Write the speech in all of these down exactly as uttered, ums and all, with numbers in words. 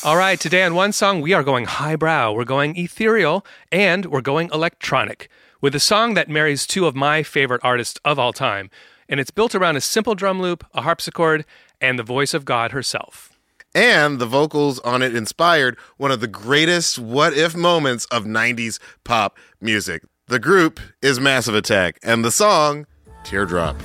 All right, today on One Song, we are going highbrow, we're going ethereal, and we're going electronic, with a song that marries two of my favorite artists of all time, and it's built around a simple drum loop, a harpsichord, and the voice of God herself. And the vocals on it inspired one of the greatest what-if moments of nineties pop music. The group is Massive Attack, and the song, Teardrop.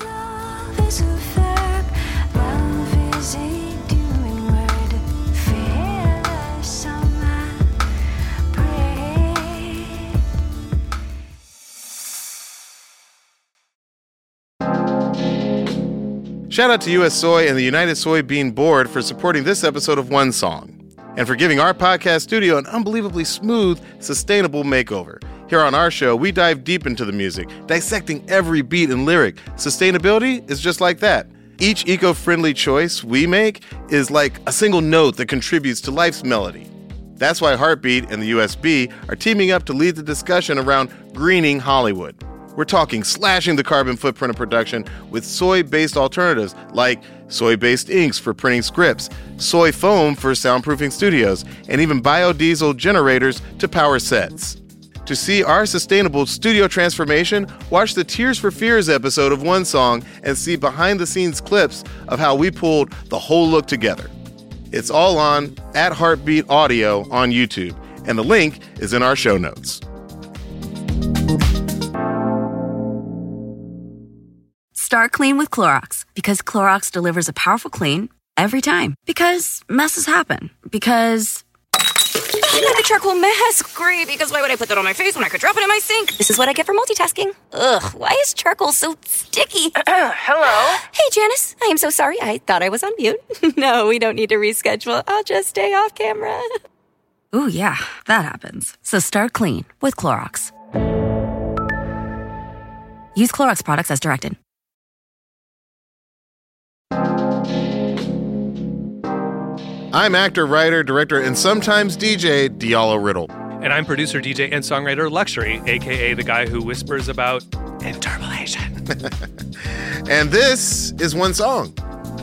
Shout out to U S Soy and the United Soybean Board for supporting this episode of One Song, and for giving our podcast studio an unbelievably smooth, sustainable makeover. Here on our show, we dive deep into the music, dissecting every beat and lyric. Sustainability is just like that. Each eco-friendly choice we make is like a single note that contributes to life's melody. That's why Heartbeat and the U S B are teaming up to lead the discussion around greening Hollywood. We're talking slashing the carbon footprint of production with soy-based alternatives like soy-based inks for printing scripts, soy foam for soundproofing studios, and even biodiesel generators to power sets. To see our sustainable studio transformation, watch the Tears for Fears episode of One Song and see behind-the-scenes clips of how we pulled the whole look together. It's all on at Heartbeat Audio on YouTube, and the link is in our show notes. Start clean with Clorox, because Clorox delivers a powerful clean every time. Because messes happen. Because I got the charcoal mask. Great, because why would I put that on my face when I could drop it in my sink? This is what I get for multitasking. Ugh, why is charcoal so sticky? Hello? Hey, Janice. I am so sorry. I thought I was on mute. No, we don't need to reschedule. I'll just stay off camera. Ooh, yeah, that happens. So start clean with Clorox. Use Clorox products as directed. I'm actor, writer, director, and sometimes D J Diallo Riddle. And I'm producer, D J, and songwriter Luxury, a k a the guy who whispers about interpolation. And this is One Song.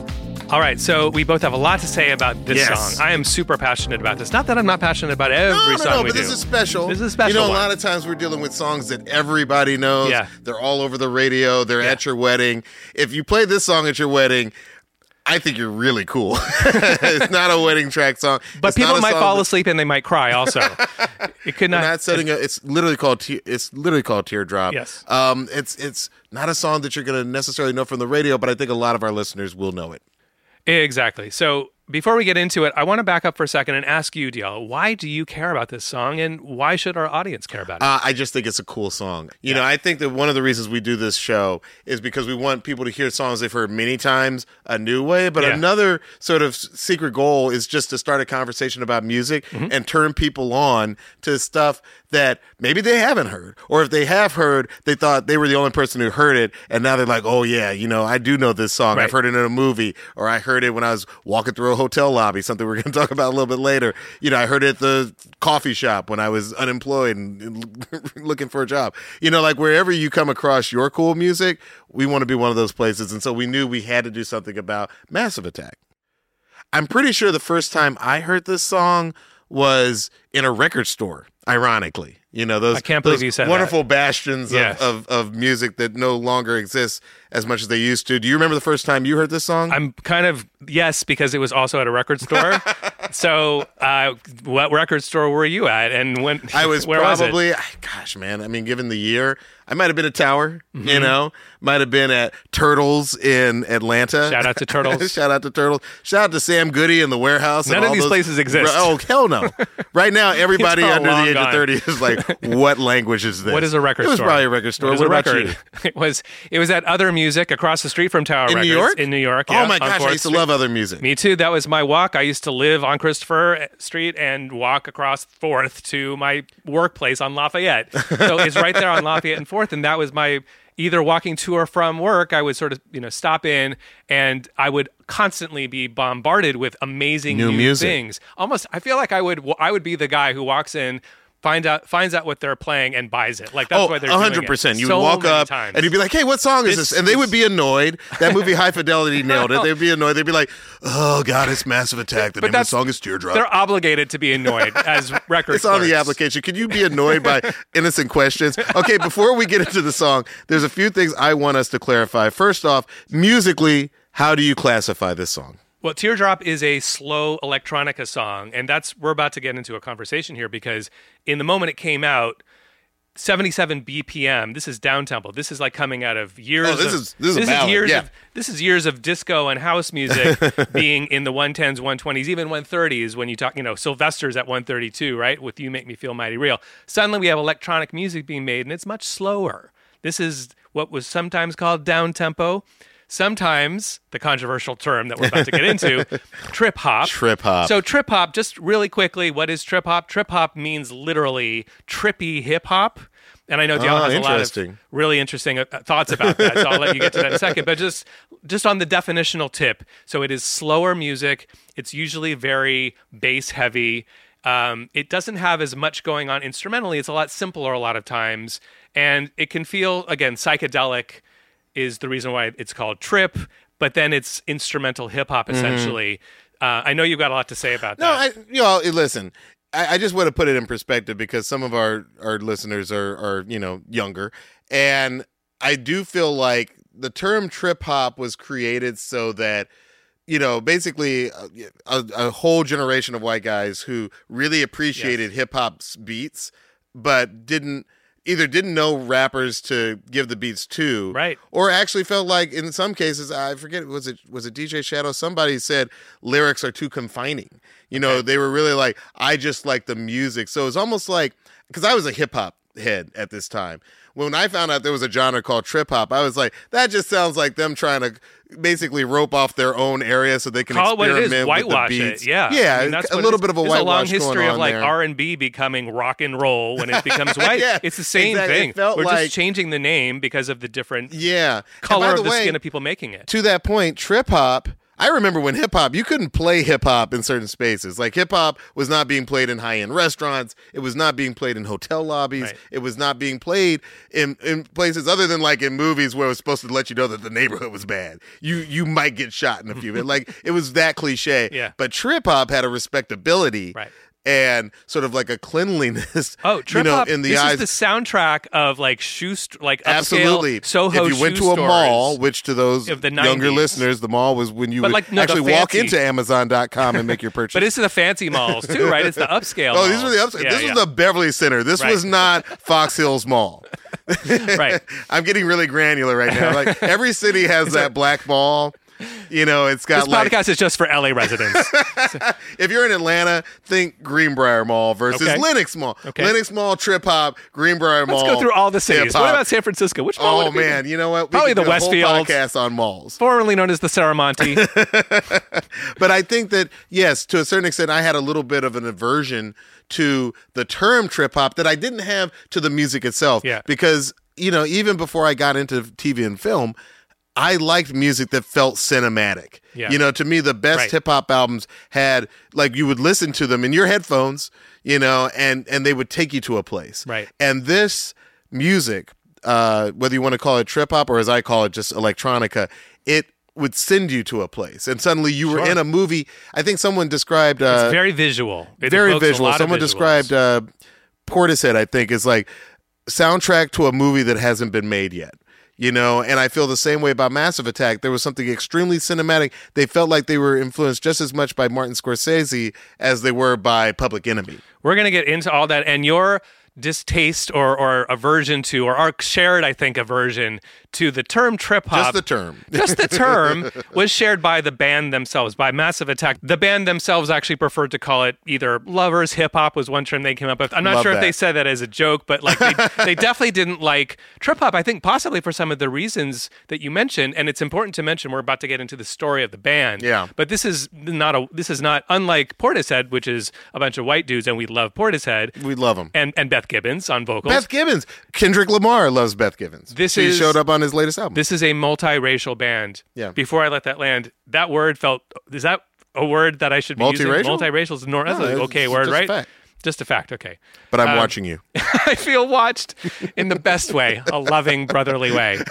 All right, so we both have a lot to say about this Yes. song. I am super passionate about this. Not that I'm not passionate about every No, no, song no, we but do. this is special. This is a special You know, one. a lot of times we're dealing with songs that everybody knows. Yeah. They're all over the radio. They're Yeah. at your wedding. If you play this song at your wedding, I think you're really cool. It's not a wedding track song. But It's people not a might song fall that- asleep and they might cry also. It could We're not. not setting a. It's literally called. Te- it's literally called Teardrop. Yes. Um. It's it's not a song that you're going to necessarily know from the radio, but I think a lot of our listeners will know it. Exactly. So before we get into it, I want to back up for a second and ask you, Diallo, why do you care about this song, and why should our audience care about it? Uh, I just think it's a cool song. You know, I think that one of the reasons we do this show is because we want people to hear songs they've heard many times a new way. But Yeah. another sort of secret goal is just to start a conversation about music Mm-hmm. and turn people on to stuff that maybe they haven't heard. Or if they have heard, they thought they were the only person who heard it. And now they're like, oh, yeah, you know, I do know this song. Right. I've heard it in a movie, or I heard it when I was walking through a hotel lobby, something we're going to talk about a little bit later. You know, I heard it at the coffee shop when I was unemployed and, and looking for a job. You know, like wherever you come across your cool music, we want to be one of those places. And so we knew we had to do something about Massive Attack. I'm pretty sure the first time I heard this song was in a record store, ironically. You know, those, I can't believe those you said wonderful bastions Yes. of, of, of music that no longer exists as much as they used to. Do you remember the first time you heard this song? I'm kind of, yes, because it was also at a record store. So uh, what record store were you at? And when I was where was it? probably, gosh, man, I mean, given the year, I might have been at Tower, Mm-hmm. you know, might have been at Turtles in Atlanta. Shout out to Turtles. Shout out to Turtles. Shout out to Sam Goody in the Warehouse. and None of all these those- places exist. Oh, hell no. Right now, everybody It's all under long the age gone. of thirty is like, what language is this? What is a record It was store? probably a record store. What is What, a about record? you? It was it was at Other Music across the street from Tower In Records. New York? In New York, Oh yeah, my on gosh, I Fourth used to Street. love other music. Me too. That was my walk. I used to live on Christopher Street and walk across Fourth to my workplace on Lafayette. So it's right there on Lafayette and Fourth, and that was my either walking to or from work. I would sort of, you know, stop in, and I would constantly be bombarded with amazing New new, music. things. Almost, I feel like I would I would be the guy who walks in, find out finds out what they're playing and buys it. Like that's oh, why they're one hundred percent. doing it. You so would walk many up times. and you'd be like, hey, what song is This this? And they would is- be annoyed. That movie High Fidelity nailed it. They'd be annoyed. They'd be like, oh, God, it's Massive Attack. The But name of the that's- song is Teardrop. They're obligated to be annoyed as record It's on the clerks. application. Can you be annoyed by innocent questions? Okay, before we get into the song, there's a few things I want us to clarify. First off, musically, how do you classify this song? Well, Teardrop is a slow electronica song, and that's we're about to get into a conversation here because in the moment it came out, seventy-seven B P M. This is downtempo. This is like coming out of years. Oh, this of, is- this is a ballad, years yeah. of this is years of disco and house music being in the one tens, one twenties, even one thirties. When you talk, you know, Sylvester's at one thirty-two, right? With "You Make Me Feel Mighty Real." Suddenly, we have electronic music being made, and it's much slower. This is what was sometimes called downtempo. Sometimes the controversial term that we're about to get into, trip hop. Trip hop. So trip hop, just really quickly, what is trip hop? Trip hop means literally trippy hip hop. And I know Dion Oh, has a lot interesting. of really interesting uh, thoughts about that, so I'll let you get to that in a second. But just just on the definitional tip, so it is slower music. It's usually very bass heavy. Um, it doesn't have as much going on instrumentally. It's a lot simpler a lot of times, and it can feel again psychedelic. Is the reason why it's called trip, but then it's instrumental hip hop essentially. Uh, I know you've got a lot to say about No, that. I, you know, listen, I, I just want to put it in perspective because some of our, our listeners are, are, you know, younger. And I do feel like the term trip hop was created so that, you know, basically a, a, a whole generation of white guys who really appreciated hip hop's beats, but didn't either didn't know rappers to give the beats to, Right. or actually felt like in some cases, I forget, was it was it D J Shadow? Somebody said lyrics are too confining. You know, they were really like, I just like the music. So it's almost like, because I was a hip hop head at this time. When I found out there was a genre called trip hop, I was like, that just sounds like them trying to basically rope off their own area so they can Call it what it experiment is, with whitewash the beats. it. Yeah, yeah, I mean, that's a what it little is. bit of a There's whitewash a long going history of on like there. R and B becoming rock and roll when it becomes white. Yeah, It's the same exactly. It thing. felt We're like- just changing the name because of the different Yeah, color and by of the way, skin of people making it. to that point, trip hop. I remember when hip hop, you couldn't play hip hop in certain spaces. Like hip hop was not being played in high end restaurants. It was not being played in hotel lobbies. Right. It was not being played in, in places other than like in movies where it was supposed to let you know that the neighborhood was bad. You you might get shot in a few. like it was that cliche. Yeah. But trip hop had a respectability. Right. And sort of like a cleanliness, Oh, trip you know, hop! in the this eyes. is the soundtrack of like shoe, st- like upscale Absolutely. Soho if you went shoe to a stores. mall, which to those of the younger nineties. listeners, the mall was when you But would like, no, the actually walk fancy- into Amazon dot com and make your purchase. But it's the fancy malls too, right? It's the upscale. oh, these malls. were the upside. Yeah, this yeah. was the Beverly Center. This Right. was not Fox Hills Mall. right. I'm getting really granular right now. Like every city has that black mall. You know, it's got This like podcast is just for L A residents. if you're in Atlanta, think Greenbrier Mall versus Okay. Lenox Mall. Okay. Lenox Mall, Trip Hop, Greenbrier Mall. Let's go through all the cities. What hip-hop. about San Francisco? Which mall would Oh it be? man, you know what? We Probably could the do a whole Westfield. podcast on malls. Formerly known as the Saramonte. But I think that, yes, to a certain extent, I had a little bit of an aversion to the term trip hop that I didn't have to the music itself. Yeah. Because, you know, even before I got into T V and film, I liked music that felt cinematic. Yeah. You know, to me, the best Right. hip hop albums had, like, you would listen to them in your headphones, you know, and, and they would take you to a place. Right. And this music, uh, whether you want to call it trip hop or as I call it, just electronica, it would send you to a place. And suddenly you were Sure. in a movie. I think someone described... Uh, It's very visual. It very evokes a visual. lot of Someone visuals. described uh, Portishead, I think, is like soundtrack to a movie that hasn't been made yet. You know, and I feel the same way about Massive Attack. There was something extremely cinematic. They felt like they were influenced just as much by Martin Scorsese as they were by Public Enemy. We're going to get into all that. And your distaste or, or aversion to, or our shared, I think, aversion to the term trip hop. Just the term. Just the term was shared by the band themselves, by Massive Attack. The band themselves actually preferred to call it either lovers hip hop was one term they came up with. I'm not Love sure that. if they said that as a joke, but like they, they definitely didn't like trip hop. I think possibly for some of the reasons that you mentioned, and it's important to mention. We're about to get into the story of the band. Yeah. But this is not a. This is not unlike Portishead, which is a bunch of white dudes, and we love Portishead. We love them. And and Beth Gibbons on vocals. Beth Gibbons. Kendrick Lamar loves Beth Gibbons. This she is- showed up on his latest album. This is a multiracial band. Yeah. Before I let that land, that word felt. Is that a word that I should be using? Multiracial? Multiracial is nor- that's No, an it's- okay it's word, just a right? fact. Just a fact. Okay. But I'm Um, watching you. I feel watched in the best way, a loving, brotherly way.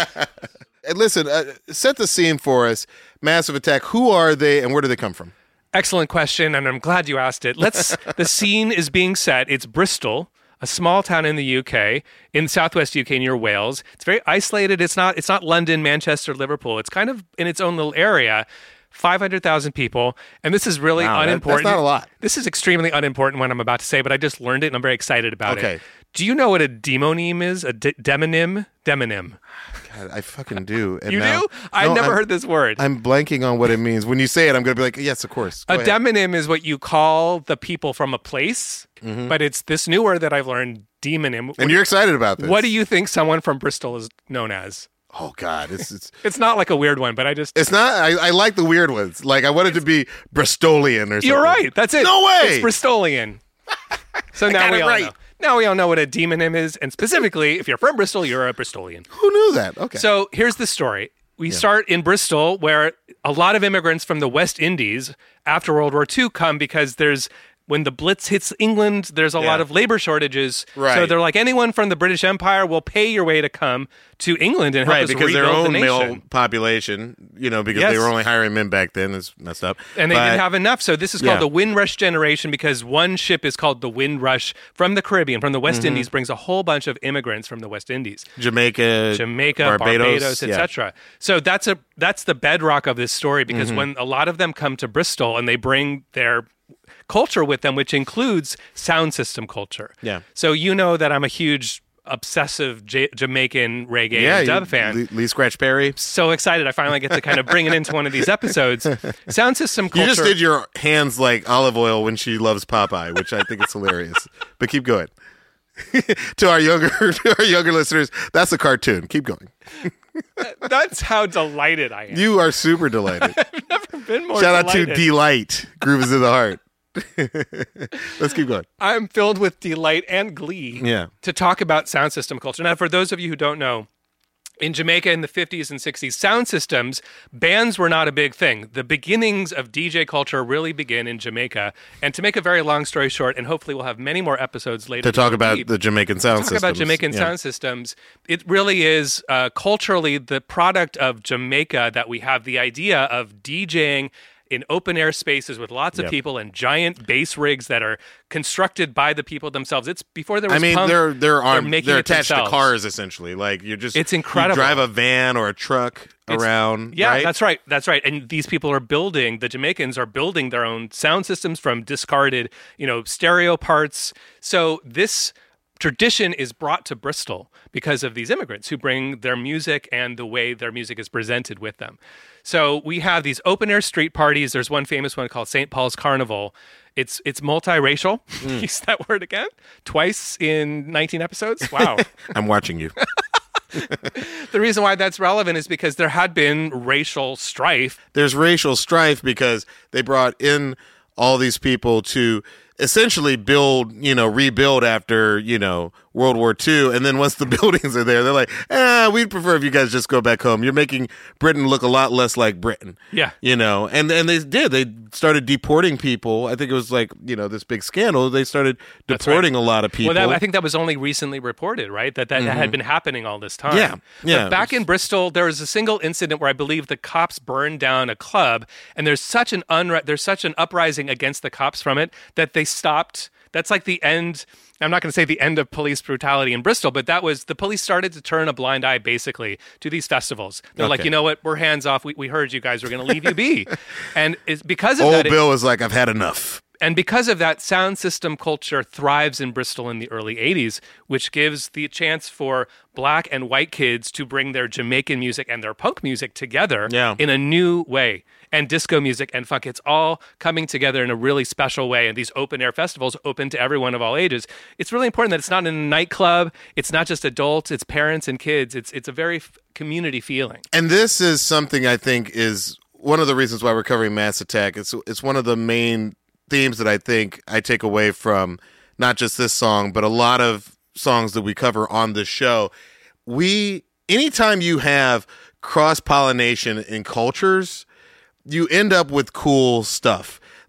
And listen, uh, set the scene for us. Massive Attack. Who are they and where do they come from? Excellent question, and I'm glad you asked it. Let's. The scene is being set. It's Bristol, a small town in the U K, in southwest U K near Wales. It's very isolated. It's not. It's not London, Manchester, Liverpool. It's kind of in its own little area. five hundred thousand people, and this is really Wow, that- unimportant. that's not a lot. This is extremely unimportant what I'm about to say, but I just learned it, and I'm very excited about Okay. it. Do you know what a demonym is? A de- demonym? Demonym. God, I fucking do. And You now- do? I've No, never I'm- heard this word. I'm blanking on what it means. When you say it, I'm going to be like, yes, of course. Go A ahead. demonym is what you call the people from a place, but it's this new word that I've learned, demonym. And you're excited about this. What do you think someone from Bristol is known as? Oh, God. It's it's, It's not like a weird one, but I just... it's not. I, I like the weird ones. Like, I want it to be Bristolian or something. You're right. That's it. No way! It's Bristolian. So now got we it all right. know. Now we all know what a demonym is, and specifically, if you're from Bristol, you're a Bristolian. Who knew that? Okay. So here's the story. We start in Bristol, where a lot of immigrants from the West Indies after World War Two come because there's when the Blitz hits England, there's a Yeah. lot of labor shortages. So Right. they're like, anyone from the British Empire will pay your way to come to England and help right, us because rebuild their own the male nation. population, you know, because Yes. they were only hiring men back then, is messed up. And they But- didn't have enough. So this is called Yeah. the Windrush generation because one ship is called the Windrush from the Caribbean, from the West Mm-hmm. Indies, brings a whole bunch of immigrants from the West Indies. Jamaica, Jamaica, Barbados, Barbados, yeah. et cetera. So that's a that's the bedrock of this story because Mm-hmm. when a lot of them come to Bristol and they bring their culture with them, which includes sound system culture. Yeah. So you know that I'm a huge obsessive J- Jamaican reggae Yeah, and you- dub fan. Lee, Lee Scratch Perry. So excited I finally get to kind of bring it into one of these episodes. Sound system culture. You just did your hands like olive oil when she loves Popeye, which I think is hilarious. But keep going. to our younger to our younger listeners, that's a cartoon. Keep going. That's how delighted I am. You are super delighted. I've been more Shout out to delighted. Delight. Groove is in the heart. Let's keep going. I'm filled with delight and glee Yeah. to talk about sound system culture. Now, for those of you who don't know, in Jamaica in the fifties and sixties, sound systems, bands were not a big thing. The beginnings of D J culture really begin in Jamaica. And to make a very long story short, and hopefully we'll have many more episodes later To talk go about deep, the Jamaican sound talk systems. about Jamaican Yeah. sound systems. It really is uh, culturally the product of Jamaica that we have the idea of DJing in open air spaces with lots of Yep. people and giant bass rigs that are constructed by the people themselves. It's before there was I mean, punk, they're they're armed, making they're it attached themselves. to cars essentially. Like you're just It's incredible. You drive a van or a truck It's- around. Yeah, right? that's right. That's right. And these people are building, the Jamaicans are building their own sound systems from discarded, you know, stereo parts. So this tradition is brought to Bristol because of these immigrants who bring their music and the way their music is presented with them. So we have these open air street parties. There's one famous one called Saint Paul's Carnival. It's it's multiracial. Use that word again twice in nineteen episodes. Wow. I'm watching you. The reason why that's relevant is because there had been racial strife. There's racial strife because they brought in all these people to essentially build, you know, rebuild after, you know, World War Two. And then once the buildings are there, they're like, eh, we'd prefer if you guys just go back home. You're making Britain look a lot less like Britain. Yeah. You know, and, and they did. They started deporting people. I think it was like, you know, this big scandal. They started That's deporting a lot of people. Well, that, I think that was only recently reported, right? That that, that had been happening all this time. Yeah, yeah. But back in Bristol, there was a single incident where I believe the cops burned down a club, and there's such an unre- there's such an uprising against the cops from it that they stopped. That's like the end. I'm not going to say the end of police brutality in Bristol, but that was the police started to turn a blind eye basically to these festivals. They're like, Okay. you know what? We're hands off. We, we heard you guys were going to leave you be. And it's because of Old that. it- Bill was like, I've had enough. And because of that, sound system culture thrives in Bristol in the early eighties, which gives the chance for black and white kids to bring their Jamaican music and their punk music together Yeah. in a new way. And disco music and funk, it's all coming together in a really special way. And these open air festivals open to everyone of all ages. It's really important that it's not in a nightclub. It's not just adults, it's parents and kids. It's, it's a very f- community feeling. And this is something I think is one of the reasons why we're covering Mass Attack. It's it's one of the main themes that I think I take away from not just this song, but a lot of songs that we cover on this show. We, anytime you have cross-pollination in cultures, you end up with cool stuff.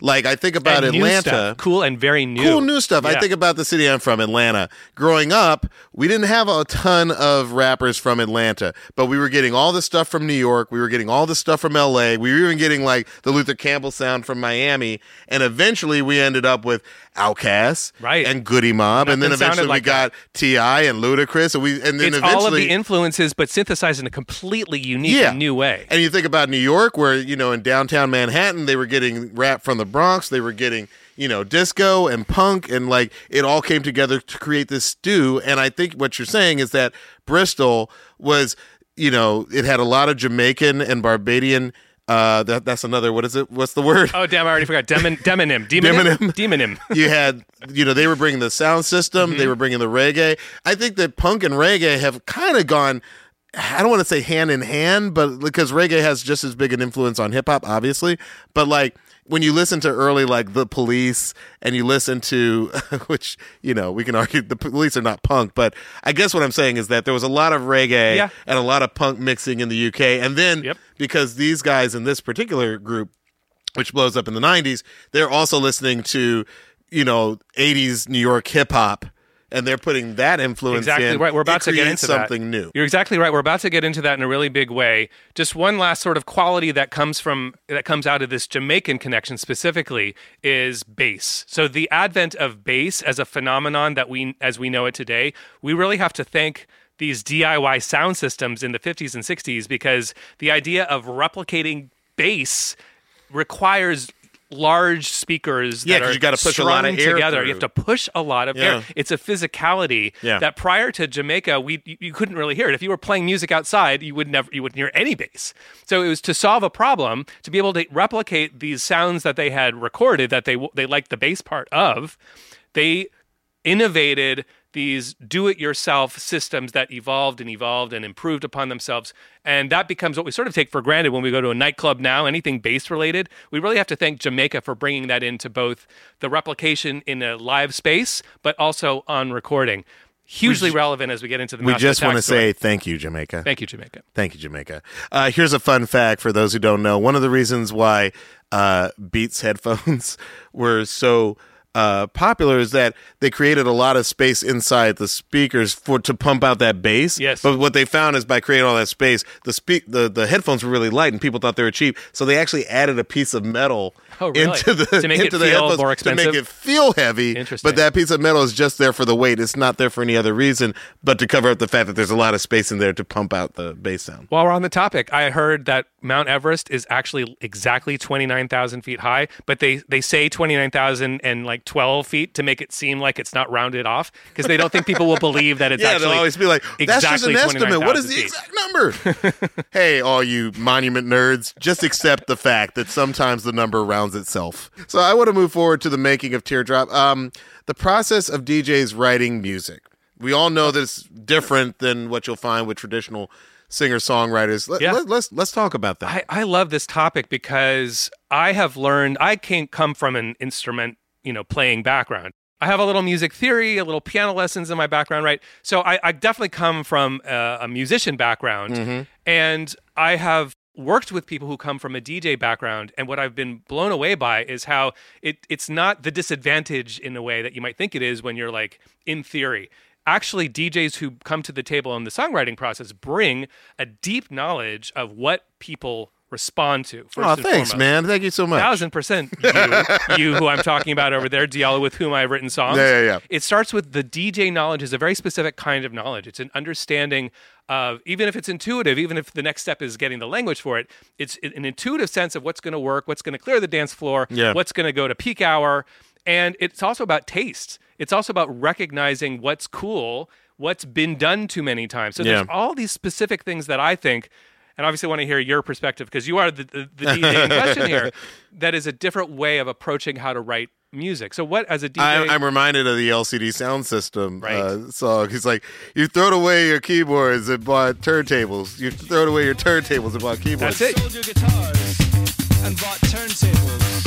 Like, I think about and new Atlanta. stuff. Cool and very new. Cool new stuff. Yeah. I think about the city I'm from, Atlanta. Growing up, we didn't have a ton of rappers from Atlanta, but we were getting all the stuff from New York. We were getting all the stuff from L A. We were even getting, like, the Luther Campbell sound from Miami. And eventually we ended up with Outkast right. and Goody Mob. Nothing and then eventually like we got T I and Ludacris. And, we, and then it's eventually... all of the influences, but synthesized in a completely unique Yeah. and new way. And you think about New York, where, you know, in downtown Manhattan, they were getting rap from the Bronx. They were getting, you know, disco and punk. And, like, it all came together to create this stew. And I think what you're saying is that Bristol was, you know, it had a lot of Jamaican and Barbadian. Uh, that that's another. What is it? What's the word? Oh, damn! I already forgot. Demon, demonym, demonym, Demonym. demonym. You had, you know, they were bringing the sound system. Mm-hmm. They were bringing the reggae. I think that punk and reggae have kind of gone, I don't want to say hand in hand, but because reggae has just as big an influence on hip hop, obviously. But like when you listen to early, like The Police, and you listen to, which, you know, we can argue the Police are not punk, but I guess what I'm saying is that there was a lot of reggae Yeah. and a lot of punk mixing in the U K. And then Yep. because these guys in this particular group, which blows up in the nineties, they're also listening to, you know, eighties New York hip hop. And they're putting that influence Exactly in. right. We're about It to get creates into something that. new. You're exactly right. We're about to get into that in a really big way. Just one last sort of quality that comes from that comes out of this Jamaican connection specifically is bass. So the advent of bass as a phenomenon that we as we know it today, we really have to thank these D I Y sound systems in the fifties and sixties, because the idea of replicating bass requires large speakers Yeah, that 'cause are you gotta push a lot of strung air together. through. You have to push a lot of Yeah. air. It's a physicality Yeah. that prior to Jamaica, we you, you couldn't really hear it. If you were playing music outside, you would never you wouldn't hear any bass. So it was to solve a problem, to be able to replicate these sounds that they had recorded that they they liked the bass part of. They innovated these do-it-yourself systems that evolved and evolved and improved upon themselves. And that becomes what we sort of take for granted when we go to a nightclub now, anything bass-related. We really have to thank Jamaica for bringing that into both the replication in a live space, but also on recording. Hugely We- relevant as we get into the We Massive just want to Attack story. say thank you, Jamaica. Thank you, Jamaica. Thank you, Jamaica. Uh, here's a fun fact for those who don't know. One of the reasons why uh, Beats headphones were so uh, popular is that they created a lot of space inside the speakers for to pump out that bass. Yes. But what they found is by creating all that space, the speak the, the headphones were really light and people thought they were cheap. So they actually added a piece of metal Oh, really? into the To make it into the feel headphones more to make expensive? it feel heavy. Interesting. But that piece of metal is just there for the weight. It's not there for any other reason but to cover up the fact that there's a lot of space in there to pump out the bass sound. While we're on the topic, I heard that Mount Everest is actually exactly twenty-nine thousand feet high, but they, they say twenty-nine thousand and like twelve feet to make it seem like it's not rounded off, because they don't think people will believe that it's Yeah, actually they'll always be like, that's just an exactly estimate. What is the twenty-nine thousand exact number? Hey, all you monument nerds, just accept the fact that sometimes the number rounds itself. So I want to move forward to the making of Teardrop. Um, the process of D Js writing music. We all know that it's different than what you'll find with traditional singer-songwriters. Let, Yeah. let, let's let's talk about that. I, I love this topic because I have learned, I can't come from an instrument, you know, playing background. I have a little music theory, a little piano lessons in my background, right? So I, I definitely come from a, a musician background, Mm-hmm. and I have worked with people who come from a D J background, and what I've been blown away by is how it it's not the disadvantage in a way that you might think it is when you're like in theory. Actually, D Js who come to the table in the songwriting process bring a deep knowledge of what people respond to. First Oh, and thanks, foremost. man. Thank you so much. Thousand percent you, you who I'm talking about over there, Diallo, with whom I've written songs. Yeah, yeah, yeah. It starts with the D J knowledge is a very specific kind of knowledge. It's an understanding of, even if it's intuitive, even if the next step is getting the language for it, it's an intuitive sense of what's going to work, what's going to clear the dance floor, Yeah. what's going to go to peak hour. And it's also about taste. It's also about recognizing what's cool, what's been done too many times. So there's Yeah. all these specific things that I think, and obviously want to hear your perspective because you are the, the, the D J in question here, that is a different way of approaching how to write music. So what, as a D J... I'm, I'm reminded of the L C D Sound System Right. uh, song. He's like, you thrown away your keyboards and bought turntables. You thrown away your turntables and bought keyboards. That's it. Sold your guitars and bought turntables.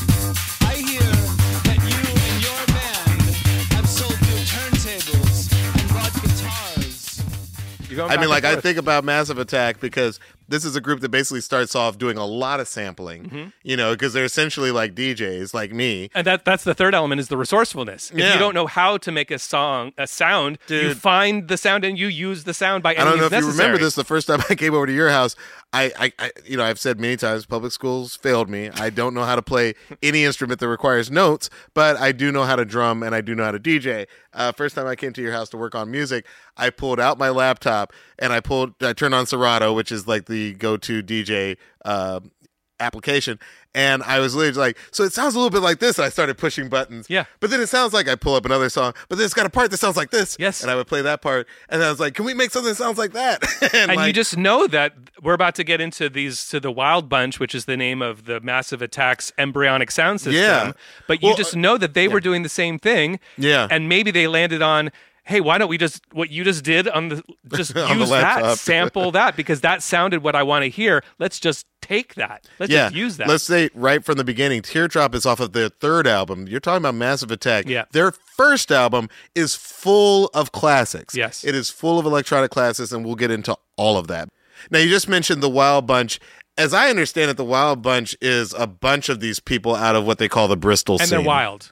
I hear that you and your band have sold your turntables and bought guitars. You're going I back mean, and like, I forth. think about Massive Attack because this is a group that basically starts off doing a lot of sampling, mm-hmm. you know, because they're essentially like D Js, like me. And that that's the third element is the resourcefulness. If yeah. you don't know how to make a song, a sound, Dude. you find the sound and you use the sound by any I don't know means if you necessary. remember this. The first time I came over to your house, I, I, I, you know, I've said many times, public schools failed me. I don't know how to play any instrument that requires notes, but I do know how to drum and I do know how to D J. Uh, first time I came to your house to work on music, I pulled out my laptop and I pulled, I turned on Serato, which is like the go-to D J uh, application. And I was literally like, so it sounds a little bit like this. And I started pushing buttons. Yeah. But then it sounds like I pull up another song, but then it's got a part that sounds like this. Yes. And I would play that part. And I was like, can we make something that sounds like that? and And like, you just know that we're about to get into these to the Wild Bunch, which is the name of the Massive Attack's embryonic sound system. Yeah. But you Well, just know that they were doing the same thing. Yeah. And maybe they landed on, hey, why don't we just what you just did on the just On the use that, laptop. sample that because that sounded what I want to hear. Let's just take that. Let's yeah, just use that. Let's say right from the beginning, Teardrop is off of their third album. You're talking about Massive Attack. Yeah. Their first album is full of classics. Yes. It is full of electronic classics, and we'll get into all of that. Now, you just mentioned the Wild Bunch. As I understand it, the Wild Bunch is a bunch of these people out of what they call the Bristol and scene. they're wild.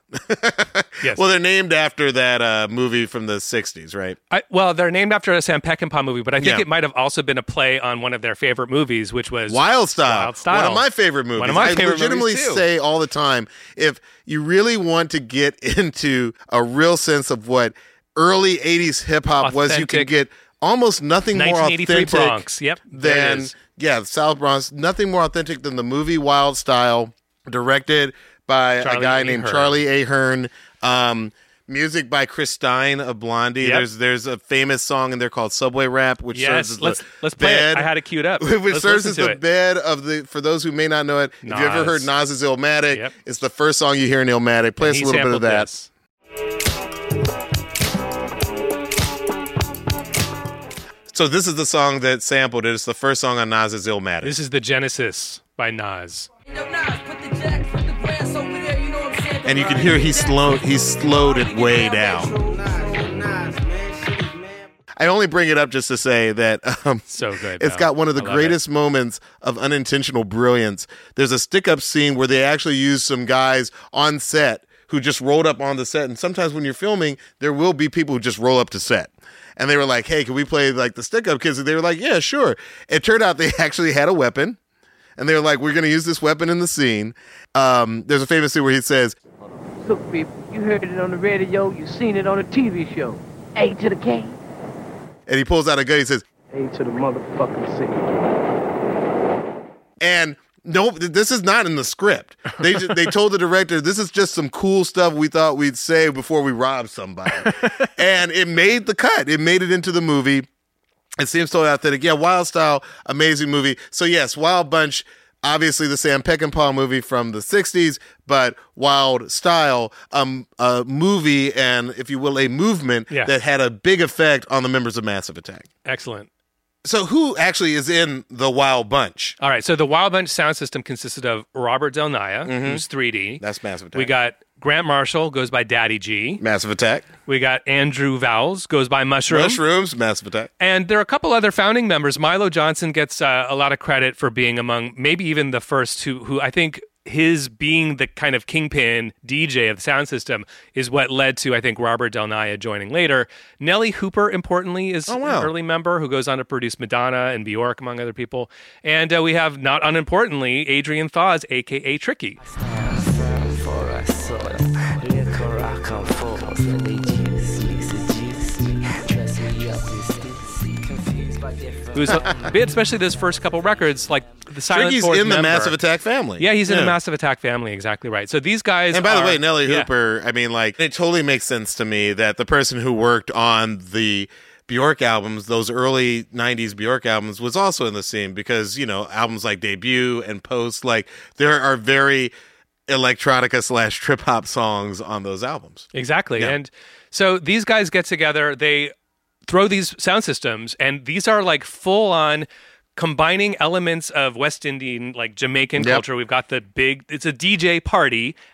Yes. Well, they're named after that uh, movie from the sixties, right? I, well, they're named after a Sam Peckinpah movie, but I think Yeah. it might have also been a play on one of their favorite movies, which was Wild Style. Wild Style. One of my favorite movies. One of my I favorite legitimately movies, too. say all the time, if you really want to get into a real sense of what early eighties hip hop was, you could Authentic. get almost nothing more nineteen eighty-three authentic Bronx. Yep. there it than is. yeah, the South Bronx. Nothing more authentic than the movie Wild Style, directed by Charlie a guy A. named Hearn. Charlie Ahern. Um, music by Chris Stein of Blondie. Yep. There's there's a famous song in there called Subway Rap, which serves Yes, as let's the let's play bed. it. I had it queued up. Which Let's serves listen as to the it. bed of the, for those who may not know it, if you ever Nas. heard Nas' Illmatic, Yep. it's the first song you hear in Illmatic. Play us He a little bit of sampled that. this. So this is the song that sampled it. It's the first song on Nas' Illmatic. This is the Genesis by Nas. And you can hear he slowed, he slowed it way down. I only bring it up just to say that um, So good. it's though. got one of the I love greatest moments of unintentional brilliance. There's a stick-up scene where they actually use some guys on set who just rolled up on the set. And sometimes when you're filming, there will be people who just roll up to set. And they were like, hey, can we play like the stick-up kids? And they were like, yeah, sure. It turned out they actually had a weapon. And they were like, we're going to use this weapon in the scene. Um, there's a famous scene where he says, Look, people, you heard it on the radio, you seen it on a T V show. A to the K. and he pulls out a gun. He says, A to the motherfucking C. and no, this is not in the script. They ju- they told the director, this is just some cool stuff we thought we'd say before we rob somebody. And it made the cut. It made it into the movie. It seems so authentic. Yeah, Wild Style, amazing movie. So yes, Wild Bunch, obviously the Sam Peckinpah movie from the sixties, but Wild Style, um, a movie and, if you will, a movement Yes. that had a big effect on the members of Massive Attack. Excellent. So who actually is in the Wild Bunch? All right, so the Wild Bunch sound system consisted of Robert Del Naya, who's three D. That's Massive Attack. We got Grant Marshall, goes by Daddy G. Massive Attack. We got Andrew Vowles, goes by Mushroom. Mushrooms, Massive Attack. And there are a couple other founding members. Milo Johnson gets uh, a lot of credit for being among maybe even the first who, who I think his being the kind of kingpin D J of the sound system is what led to, I think, Robert Del Naya joining later. Nellie Hooper, importantly, is Oh, wow. an early member who goes on to produce Madonna and Bjork, among other people. And uh, we have, not unimportantly, Adrian Thaws, a k a. Tricky. Who's, especially those first couple records, like the Silent Tricky's Fourth in the member. Massive Attack family. Yeah, he's in the Massive Attack family, exactly right. So these guys And by the are- way, Nellie yeah. Hooper, I mean, like, it totally makes sense to me that the person who worked on the Bjork albums, those early nineties Bjork albums, was also in the scene because, you know, albums like Debut and Post, like, there are very electronica slash trip hop songs on those albums. Exactly. Yeah. And so these guys get together, they throw these sound systems, and these are like full on combining elements of West Indian, like Jamaican Yep. culture. We've got the big, it's a D J party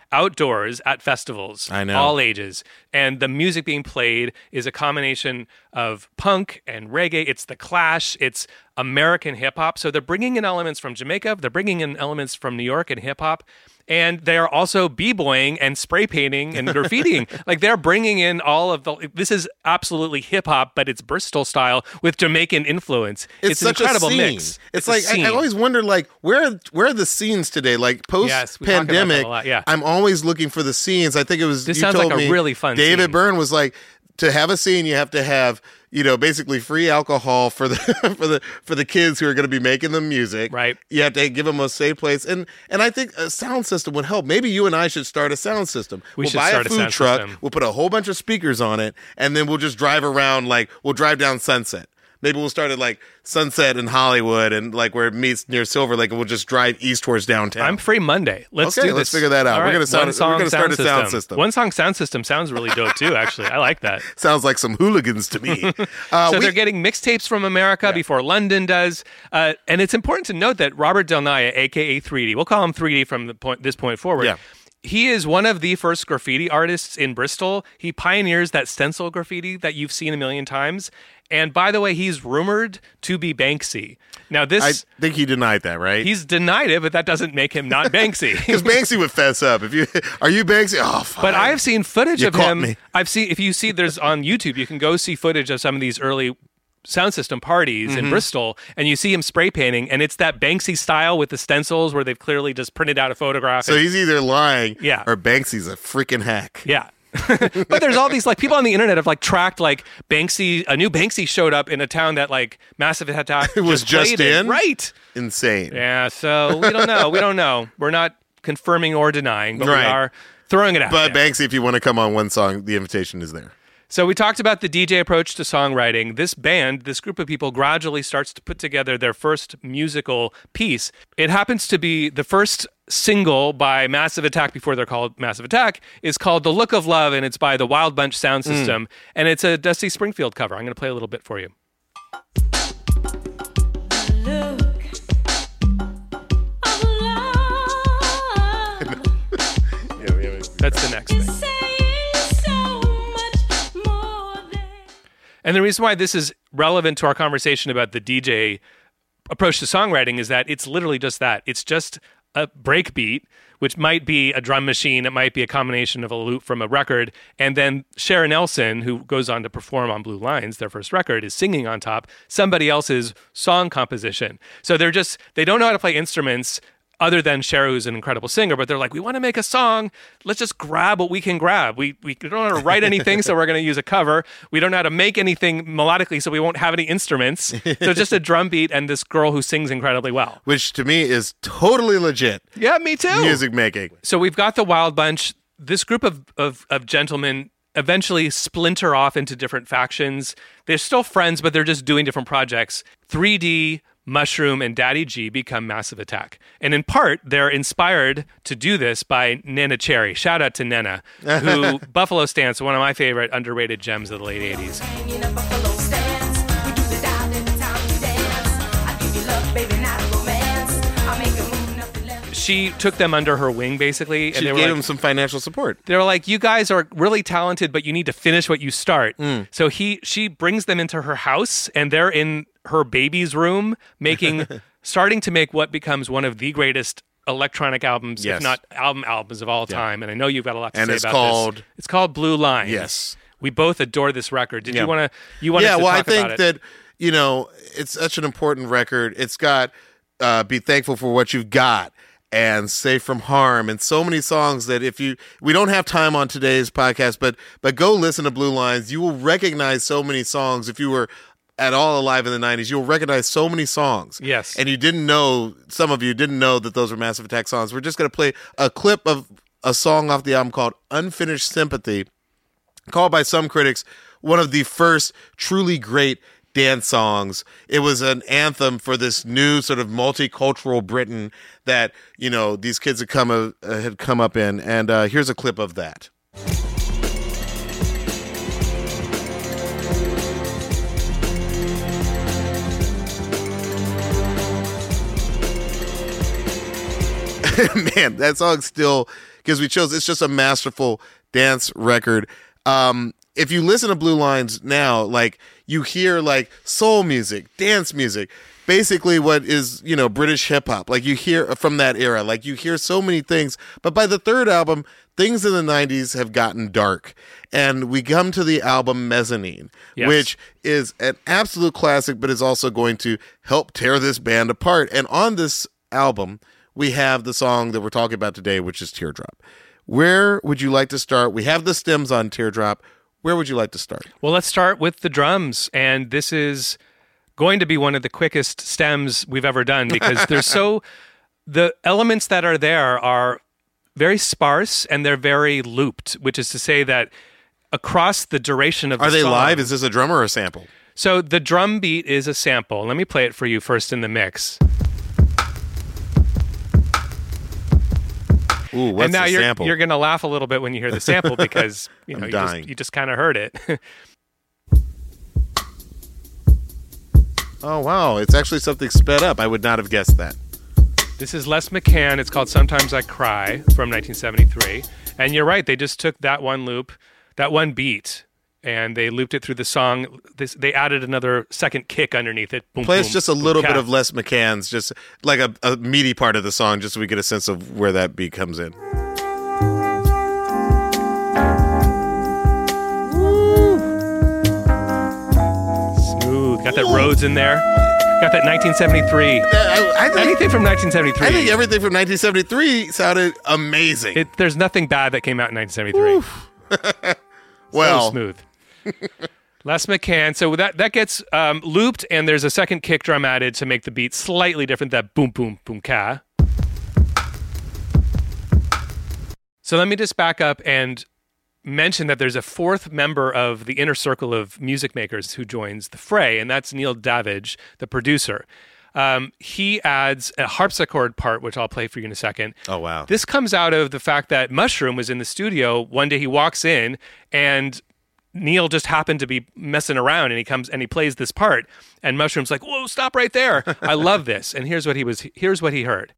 outdoors at festivals. I know. All ages. And the music being played is a combination of punk and reggae. It's the Clash. It's American hip hop. So they're bringing in elements from Jamaica. They're bringing in elements from New York and hip hop. And they are also b-boying and spray painting and graffitiing. Like they're bringing in all of the. This is absolutely hip hop, but it's Bristol style with Jamaican influence. It's, It's, an such incredible a scene. mix. It's, a like I, I scene. always wonder, like where where are the scenes today? Like post Yes, we talk about that pandemic, a lot, yeah. I'm always looking for the scenes. I think it was This you sounds told like a me, really fun David scene. Byrne was like, to have a scene, you have to have, you know, basically free alcohol for the for the for the kids who are going to be making the music. Right. You have to give them a safe place, and and I think a sound system would help. Maybe you and I should start a sound system. We we'll should buy start a a food sound truck. system. We'll put a whole bunch of speakers on it, and then we'll just drive around. Like we'll drive down Sunset. Maybe we'll start at like Sunset in Hollywood and like where it meets near Silver Lake, and we'll just drive east towards downtown. I'm free Monday. Let's Okay, do this. let's figure that out. All We're right, gonna sound- one song we're gonna start sound a sound system. One song sound system sounds really dope too. Actually, I like that. Sounds like some hooligans to me. Uh, So we- they're getting mixtapes from America before London does, uh, and it's important to note that Robert Del Naya, aka three D, we'll call him three D from the point this point forward. Yeah. He is one of the first graffiti artists in Bristol. He pioneers that stencil graffiti that you've seen a million times. And by the way, he's rumored to be Banksy. Now this, I think he denied that, right? he's denied it, but that doesn't make him not Banksy. Because Banksy would fess up. If you are you Banksy? Oh, fine. But I've seen footage You of caught him. me. I've seen if you see there's on YouTube, you can go see footage of some of these early sound system parties Mm-hmm. in Bristol, and you see him spray painting, and it's that Banksy style with the stencils where they've clearly just printed out a photograph. So and- he's either lying, Yeah. or Banksy's a freaking hack. yeah. But there's all these like people on the internet have like tracked like Banksy. A new Banksy showed up in a town that like Massive Attack It was just played in? right. Insane. Yeah. So we don't know. We don't know. We're not confirming or denying, but Right. we are throwing it out. But there. Banksy, if you want to come on one song, the invitation is there. So we talked about the D J approach to songwriting. This band, this group of people gradually starts to put together their first musical piece. It happens to be the first single by Massive Attack before they're called Massive Attack is called The Look of Love, and it's by the Wild Bunch Sound System. And it's a Dusty Springfield cover. I'm going to play a little bit for you. That's the next thing. And the reason why this is relevant to our conversation about the D J approach to songwriting is that it's literally just that. It's just a breakbeat, which might be a drum machine. It might be a combination of a loop from a record. And then Sharon Nelson, who goes on to perform on Blue Lines, their first record, is singing on top somebody else's song composition. So they're just, they don't know how to play instruments other than Cher, who's an incredible singer, but they're like, we want to make a song. Let's just grab what we can grab. We we don't know how to write anything, so we're going to use a cover. We don't know how to make anything melodically, so we won't have any instruments. So just a drum beat and this girl who sings incredibly well. Which to me is totally legit Yeah, me too. music making. So we've got the Wild Bunch. This group of, of, of gentlemen eventually splinter off into different factions. They're still friends, but they're just doing different projects. three D, Mushroom, and Daddy G become Massive Attack. And in part, they're inspired to do this by Nena Cherry. Shout out to Nena, who Buffalo Stance, one of my favorite underrated gems of the late eighties. She took them under her wing, basically. And She they were gave like, him some financial support. they were like, you guys are really talented, but you need to finish what you start. Mm. So he, she brings them into her house, and they're in her baby's room, making, starting to make what becomes one of the greatest electronic albums, Yes. if not album albums of all time. And I know you've got a lot to And say it's about called- this. It's called Blue Lines. Yes. We both adore this record. Did Yeah. you want to? You wanted Yeah, to well, I talk think about it. that, you know, it's such an important record. It's got uh, Be Thankful for What You've Got and Safe from Harm and so many songs that if you, we don't have time on today's podcast, but but go listen to Blue Lines. You will recognize so many songs. If you were at all alive in the nineties, you'll recognize so many songs. Yes. And you didn't know, some of you didn't know that those were Massive Attack songs. We're just going to play a clip of a song off the album called Unfinished Sympathy, called by some critics one of the first truly great dance songs. It was an anthem for this new sort of multicultural Britain that, you know, these kids had come uh, had come up in. And uh, here's a clip of that. Man, that song still because we chose. It's just a masterful dance record. Um, if you listen to Blue Lines now, like you hear like soul music, dance music, basically what is, you know, British hip hop. Like you hear from that era, like you hear so many things. But by the third album, things in the nineties have gotten dark. And we come to the album Mezzanine, yes. which is an absolute classic, but is also going to help tear this band apart. And on this album, we have the song that we're talking about today, which is Teardrop. Where would you like to start? We have the stems on Teardrop. Where would you like to start? Well, let's start with the drums. And this is going to be one of the quickest stems we've ever done because they're so, the elements that are there are very sparse and they're very looped, which is to say that across the duration of the Are they song, live? Is this a drum or a sample? So the drum beat is a sample. Let me play it for you first in the mix. Ooh, what's and now the you're, sample? You're going to laugh a little bit when you hear the sample because you know I'm you dying. just, you just kind of heard it. Oh, wow. It's actually something sped up. I would not have guessed that. This is Les McCann. It's called Sometimes I Cry from nineteen seventy-three. And you're right. They just took that one loop, that one beat, and they looped it through the song. This, they added another second kick underneath it. Boom, Play us boom, just a boom, little cat. bit of Les McCann's, just like a, a meaty part of the song, just so we get a sense of where that beat comes in. Smooth. Got that Rhodes in there. Got that nineteen seventy-three. I, I think, Anything from nineteen seventy-three. I think everything from nineteen seventy-three sounded amazing. It, there's nothing bad that came out in nineteen seventy-three. well, So smooth. Les McCann. So that that gets um, looped, and there's a second kick drum added to make the beat slightly different. That boom, boom, boom, ka. So let me just back up and mention that there's a fourth member of the inner circle of music makers who joins the fray, and that's Neil Davidge, the producer. Um, he adds a harpsichord part, which I'll play for you in a second. Oh, wow. This comes out of the fact that Mushroom was in the studio. One day he walks in, and Neil just happened to be messing around, and he comes and he plays this part, and Mushroom's like, "Whoa, stop right there! I love this." And here's what he was. Here's what he heard.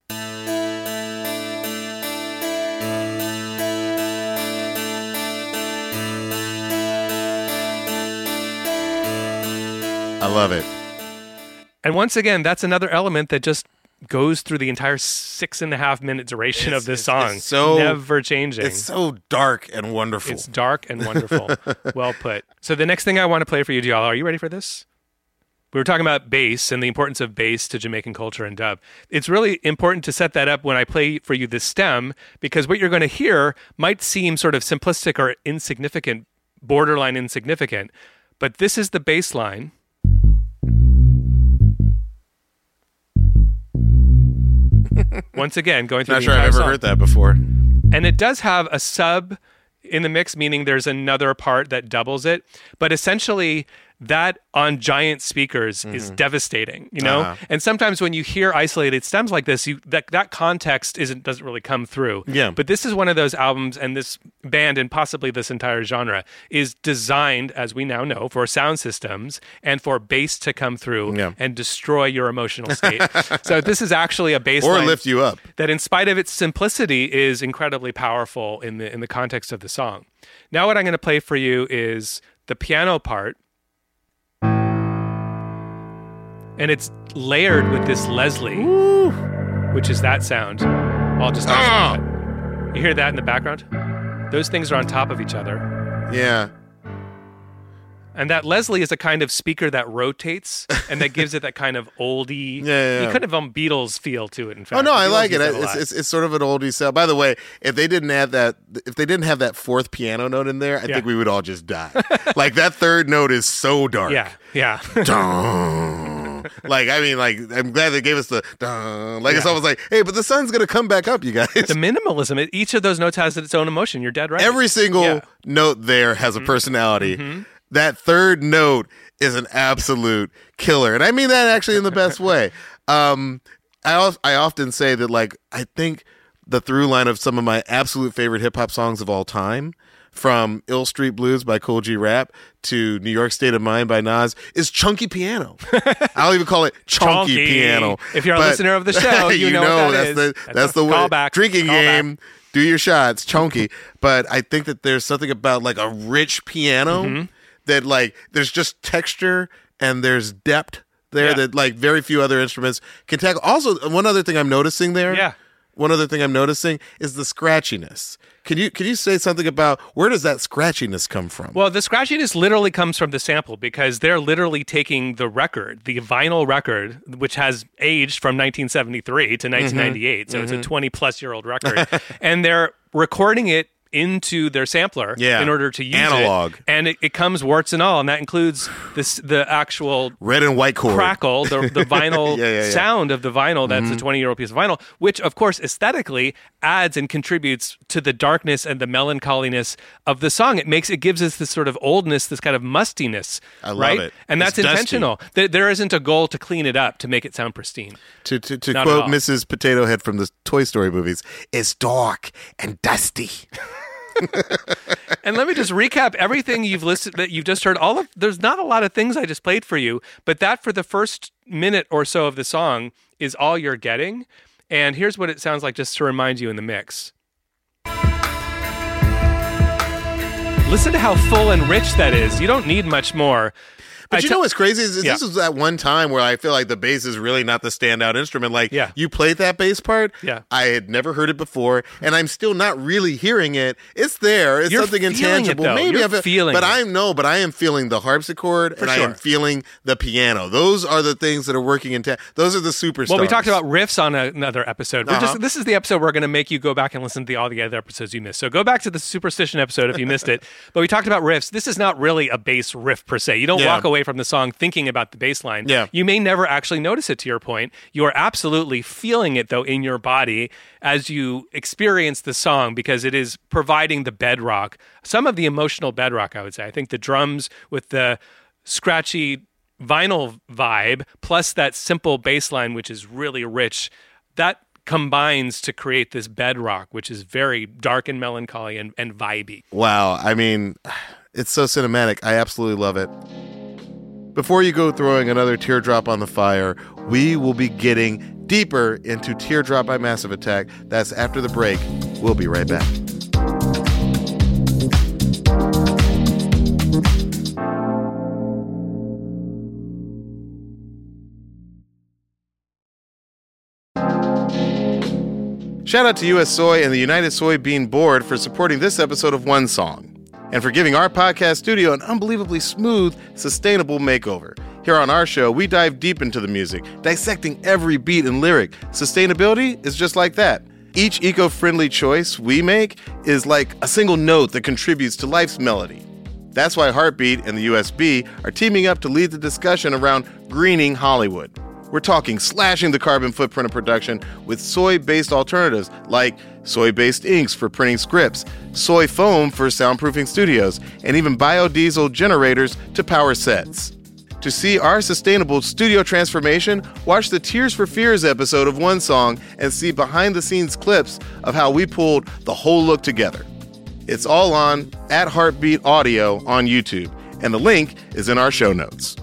I love it. And once again, that's another element that just goes through the entire six and a half minute duration It's- of this it's- song. it's so- never changing. It's so dark and wonderful. It's dark and wonderful. Well put. So the next thing I want to play for you, Diallo, are you ready for this? We were talking about bass and the importance of bass to Jamaican culture and dub. It's really important to set that up when I play for you the stem, because what you're going to hear might seem sort of simplistic or insignificant, borderline insignificant, but this is the bass line. Once again, going through Not the sure I've entire ever song. heard that before. And it does have a sub in the mix, meaning there's another part that doubles it. But essentially, that on giant speakers mm-hmm. is devastating, you know? Uh-huh. And sometimes when you hear isolated stems like this, you that, that context isn't doesn't really come through. Yeah. But this is one of those albums, and this band, and possibly this entire genre, is designed, as we now know, for sound systems and for bass to come through Yeah. and destroy your emotional state. So this is actually a bass Or line lift you up. that, in spite of its simplicity, is incredibly powerful in the in the context of the song. Now what I'm going to play for you is the piano part, and it's layered with this Leslie, Woo. which is that sound. I'll just Ah. you hear that in the background? Those things are on top of each other. Yeah. And that Leslie is a kind of speaker that rotates, and that gives it that kind of oldie, Yeah, yeah, you yeah. could have um, Beatles feel to it, in fact. Oh no, The I Beatles like it. use that a It's, lot. it's it's sort of an oldie sound. By the way, if they didn't have that, if they didn't have that fourth piano note in there, I Yeah. think we would all just die. Like that third note is so dark. Yeah, yeah. Dun. Like I mean, like I'm glad they gave us the dun. Like it's Yeah. almost like, hey, but the sun's gonna come back up, you guys. The minimalism, it, each of those notes has its own emotion. You're dead right. Every single Yeah. note there has a personality. That third note is an absolute killer. And I mean that actually in the best way. Um, I, al- I often say that, like, I think the through line of some of my absolute favorite hip hop songs of all time, from Ill Street Blues by Kool G Rap to New York State of Mind by Nas, is chunky piano. I'll even call it chunky, Chunky. piano. If you're a But listener of the show, you know what that that's is. the That's that's a the word. callback. Drinking Callback. game. do your shots, chunky. But I think that there's something about like a rich piano Mm-hmm. that like there's just texture and there's depth there Yeah. that like very few other instruments can tackle. Also, one other thing I'm noticing there. Yeah. One other thing I'm noticing is the scratchiness. Can you can you say something about where does that scratchiness come from? Well, the scratchiness literally comes from the sample because they're literally taking the record, the vinyl record, which has aged from nineteen seventy-three to nineteen ninety-eight. So it's a twenty plus year old record. And they're recording it into their sampler Yeah. in order to use Analog. it. And it, it comes warts and all. And that includes this the actual Red and white cord. crackle, the, the vinyl Yeah, yeah, yeah. sound of the vinyl that's a twenty-year-old piece of vinyl, which, of course, aesthetically adds and contributes to the darkness and the melancholiness of the song. It makes it gives us this sort of oldness, this kind of mustiness, I love right? it. And It's that's dusty. intentional. There, there isn't a goal to clean it up to make it sound pristine. To to, to Not at quote all. Missus Potato Head from the Toy Story movies, it's dark and dusty. And let me just recap everything you've listened that you've just heard. All of there's not a lot of things I just played for you, but that for the first minute or so of the song is all you're getting. And here's what it sounds like just to remind you in the mix. Listen to how full and rich that is. You don't need much more. But I you te- know what's crazy is, is Yeah. this is that one time where I feel like the bass is really not the standout instrument. Like Yeah. you played that bass part, Yeah. I had never heard it before, and I'm still not really hearing it. It's there. It's You're something feeling it, intangible. though. Maybe You're I feel, feeling but it. I know, but I am feeling the harpsichord and I am sure. feeling the piano. Those are the things that are working in. Ta- those are the superstars. Well, we talked about riffs on a, another episode. We're Uh-huh. just this is the episode we're going to make you go back and listen to the, all the other episodes you missed. So go back to the Superstition episode if you missed it. But we talked about riffs. This is not really a bass riff per se. You don't Yeah. walk away from the song thinking about the bass line. Yeah. You may never actually notice it, to your point. You are absolutely feeling it, though, in your body as you experience the song because it is providing the bedrock, some of the emotional bedrock, I would say. I think the drums with the scratchy vinyl vibe plus that simple bass line, which is really rich, that combines to create this bedrock, which is very dark and melancholy and, and vibey. Wow. I mean, it's so cinematic. I absolutely love it. Before you go throwing another teardrop on the fire, we will be getting deeper into Teardrop by Massive Attack. That's after the break. We'll be right back. Shout out to U S Soy and the United Soybean Board for supporting this episode of One Song, and for giving our podcast studio an unbelievably smooth, sustainable makeover. Here on our show, we dive deep into the music, dissecting every beat and lyric. Sustainability is just like that. Each eco-friendly choice we make is like a single note that contributes to life's melody. That's why Heartbeat and the U S B are teaming up to lead the discussion around greening Hollywood. We're talking slashing the carbon footprint of production with soy-based alternatives like soy-based inks for printing scripts, soy foam for soundproofing studios, and even biodiesel generators to power sets. To see our sustainable studio transformation, watch the Tears for Fears episode of One Song and see behind-the-scenes clips of how we pulled the whole look together. It's all on at Heartbeat Audio on YouTube, and the link is in our show notes.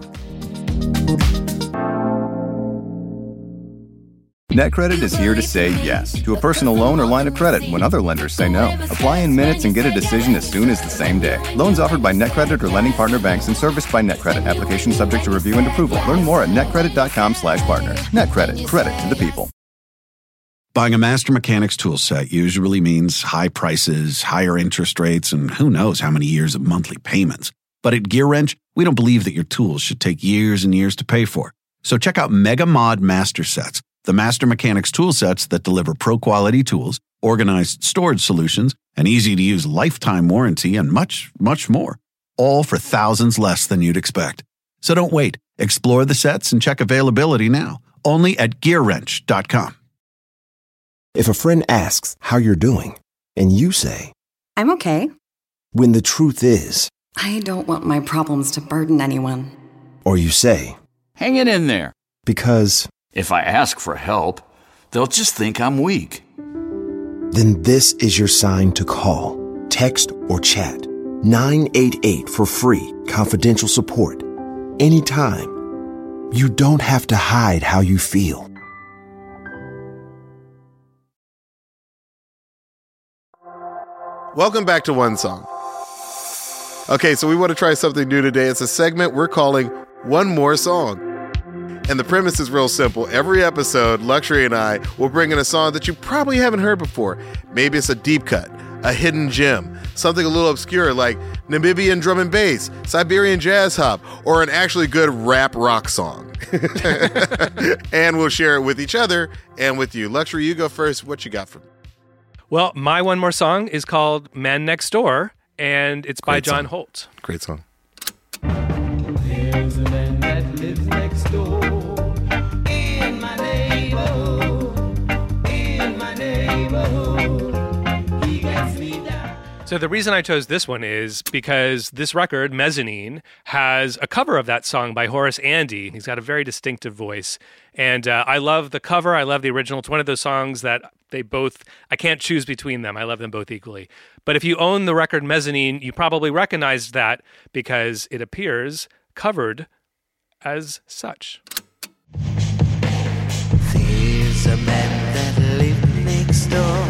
NetCredit is here to say yes to a personal loan or line of credit when other lenders say no. Apply in minutes and get a decision as soon as the same day. Loans offered by NetCredit or lending partner banks and serviced by NetCredit. Application subject to review and approval. Learn more at netcredit.com slash partners. NetCredit. Credit to the people. Buying a Master Mechanics tool set usually means high prices, higher interest rates, and who knows how many years of monthly payments. But at GearWrench, we don't believe that your tools should take years and years to pay for. So check out Mega Mod Master Sets, the Master Mechanics tool sets that deliver pro-quality tools, organized storage solutions, an easy-to-use lifetime warranty, and much, much more. All for thousands less than you'd expect. So don't wait. Explore the sets and check availability now. Only at gear wrench dot com. If a friend asks how you're doing, and you say, I'm okay. when the truth is, I don't want my problems to burden anyone. or you say, Hang it in there. because, If I ask for help, they'll just think I'm weak. then this is your sign to call, text, or chat nine eight eight for free, confidential support. Anytime. You don't have to hide how you feel. Welcome back to One Song. Okay, so we want to try something new today. It's a segment we're calling One More Song. And the premise is real simple. Every episode, Luxury and I will bring in a song that you probably haven't heard before. Maybe it's a deep cut, a hidden gem, something a little obscure like Namibian drum and bass, Siberian jazz hop, or an actually good rap rock song. And we'll share it with each other and with you. Luxury, you go first. What you got for me? Well, my one more song is called Man Next Door, and it's by Great John song. Holt. Great song. There's a man that lives next door in my neighborhood, in my neighborhood. He gets me down. So the reason I chose this one is because this record, Mezzanine, has a cover of that song by Horace Andy. He's got a very distinctive voice. And uh, I love the cover. I love the original. It's one of those songs that they both, I can't choose between them. I love them both equally. But if you own the record Mezzanine, you probably recognized that because it appears covered as such. There's a man that lives next door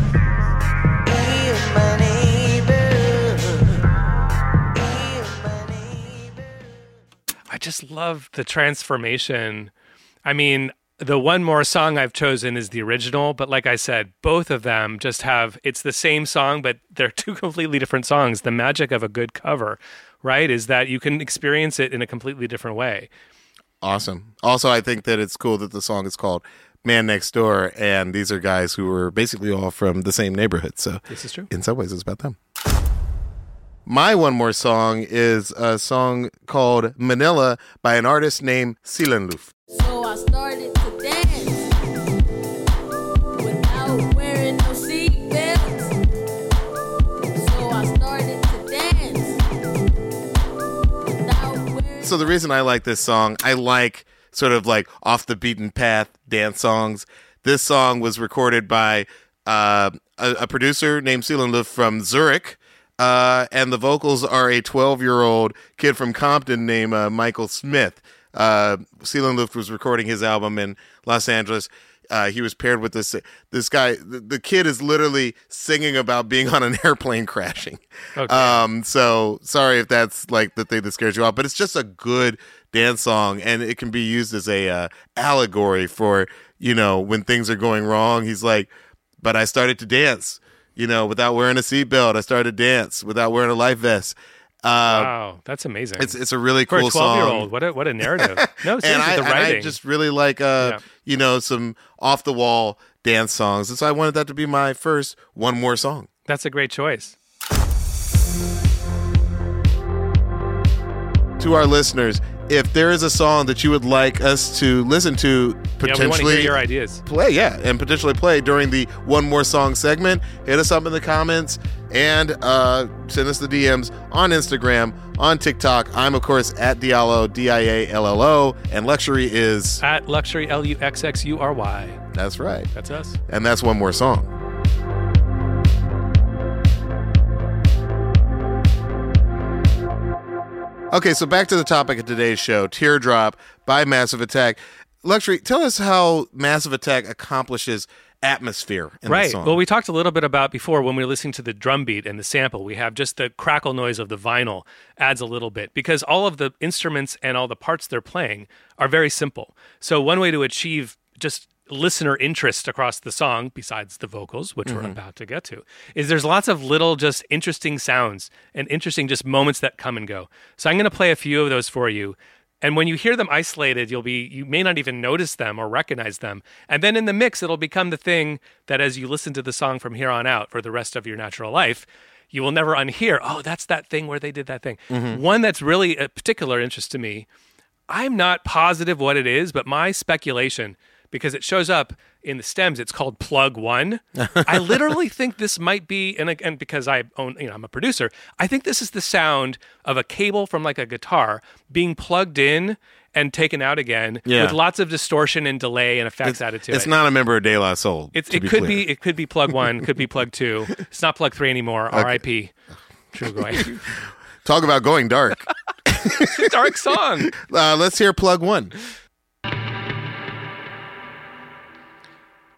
in my neighborhood, in my neighborhood. I just love the transformation. I mean, the one more song I've chosen is the original, but like I said, both of them just have, it's the same song, but they're two completely different songs. The magic of a good cover, right, is that you can experience it in a completely different way. Awesome. Also, I think that it's cool that the song is called Man Next Door, and these are guys who were basically all from the same neighborhood. So this is true. In some ways, it's about them. My one more song is a song called Manila by an artist named Seelenluft. So I started to dance without wearing no seatbelts. So I started to dance without wearing. So the reason I like this song, I like sort of like off the beaten path dance songs. This song was recorded by uh, a, a producer named Seelenluft from Zurich. Uh, and the vocals are a twelve-year-old kid from Compton named uh, Michael Smith. Uh, Seelenluft was recording his album in Los Angeles. Uh, he was paired with this this guy. The, the kid is literally singing about being on an airplane crashing. Okay. Um, so sorry if that's like the thing that scares you off, but it's just a good dance song, and it can be used as a uh, allegory for, you know, when things are going wrong. He's like, but I started to dance, you know, without wearing a seatbelt. I started to dance without wearing a life vest. Uh, wow, that's amazing. It's it's a really For cool a twelve-year-old, song. what a what a narrative. No, and, seriously, I, the and writing. I just really like, uh, Yeah. you know, some off the wall dance songs, and so I wanted that to be my first one more song. That's a great choice. To our listeners, if there is a song that you would like us to listen to, potentially Yeah, we want to hear your ideas. play, yeah, and potentially play during the one more song segment, hit us up in the comments and uh, send us the D Ms on Instagram, on TikTok. I'm, of course, at Diallo, D I A L L O, and Luxury is... At Luxury, L U X X U R Y. That's right. That's us. And that's one more song. Okay, so back to the topic of today's show, Teardrop by Massive Attack. Luxury, tell us how Massive Attack accomplishes atmosphere in Right. the song. Well, we talked a little bit about before when we were listening to the drum beat and the sample. We have just the crackle noise of the vinyl adds a little bit because all of the instruments and all the parts they're playing are very simple. So one way to achieve just listener interest across the song, besides the vocals, which Mhm. we're about to get to, is there's lots of little just interesting sounds and interesting just moments that come and go. So I'm going to play a few of those for you. And when you hear them isolated, you'll be you may not even notice them or recognize them. And then in the mix, it'll become the thing that as you listen to the song from here on out for the rest of your natural life, you will never unhear, oh, that's that thing where they did that thing. Mhm. One that's really a particular interest to me, I'm not positive what it is, but my speculation, because it shows up in the stems, it's called plug one. I literally think this might be, and again, because I own, you know, I'm a producer, I think this is the sound of a cable from like a guitar being plugged in and taken out again Yeah. with lots of distortion and delay and effects it's, added to it's it. not a member of De La Soul. It's, to it be could clear. be it could be plug one, could be plug two. It's not plug three anymore. Okay. R I P True Going. Talk about going dark. It's a dark song. Uh, let's hear plug one.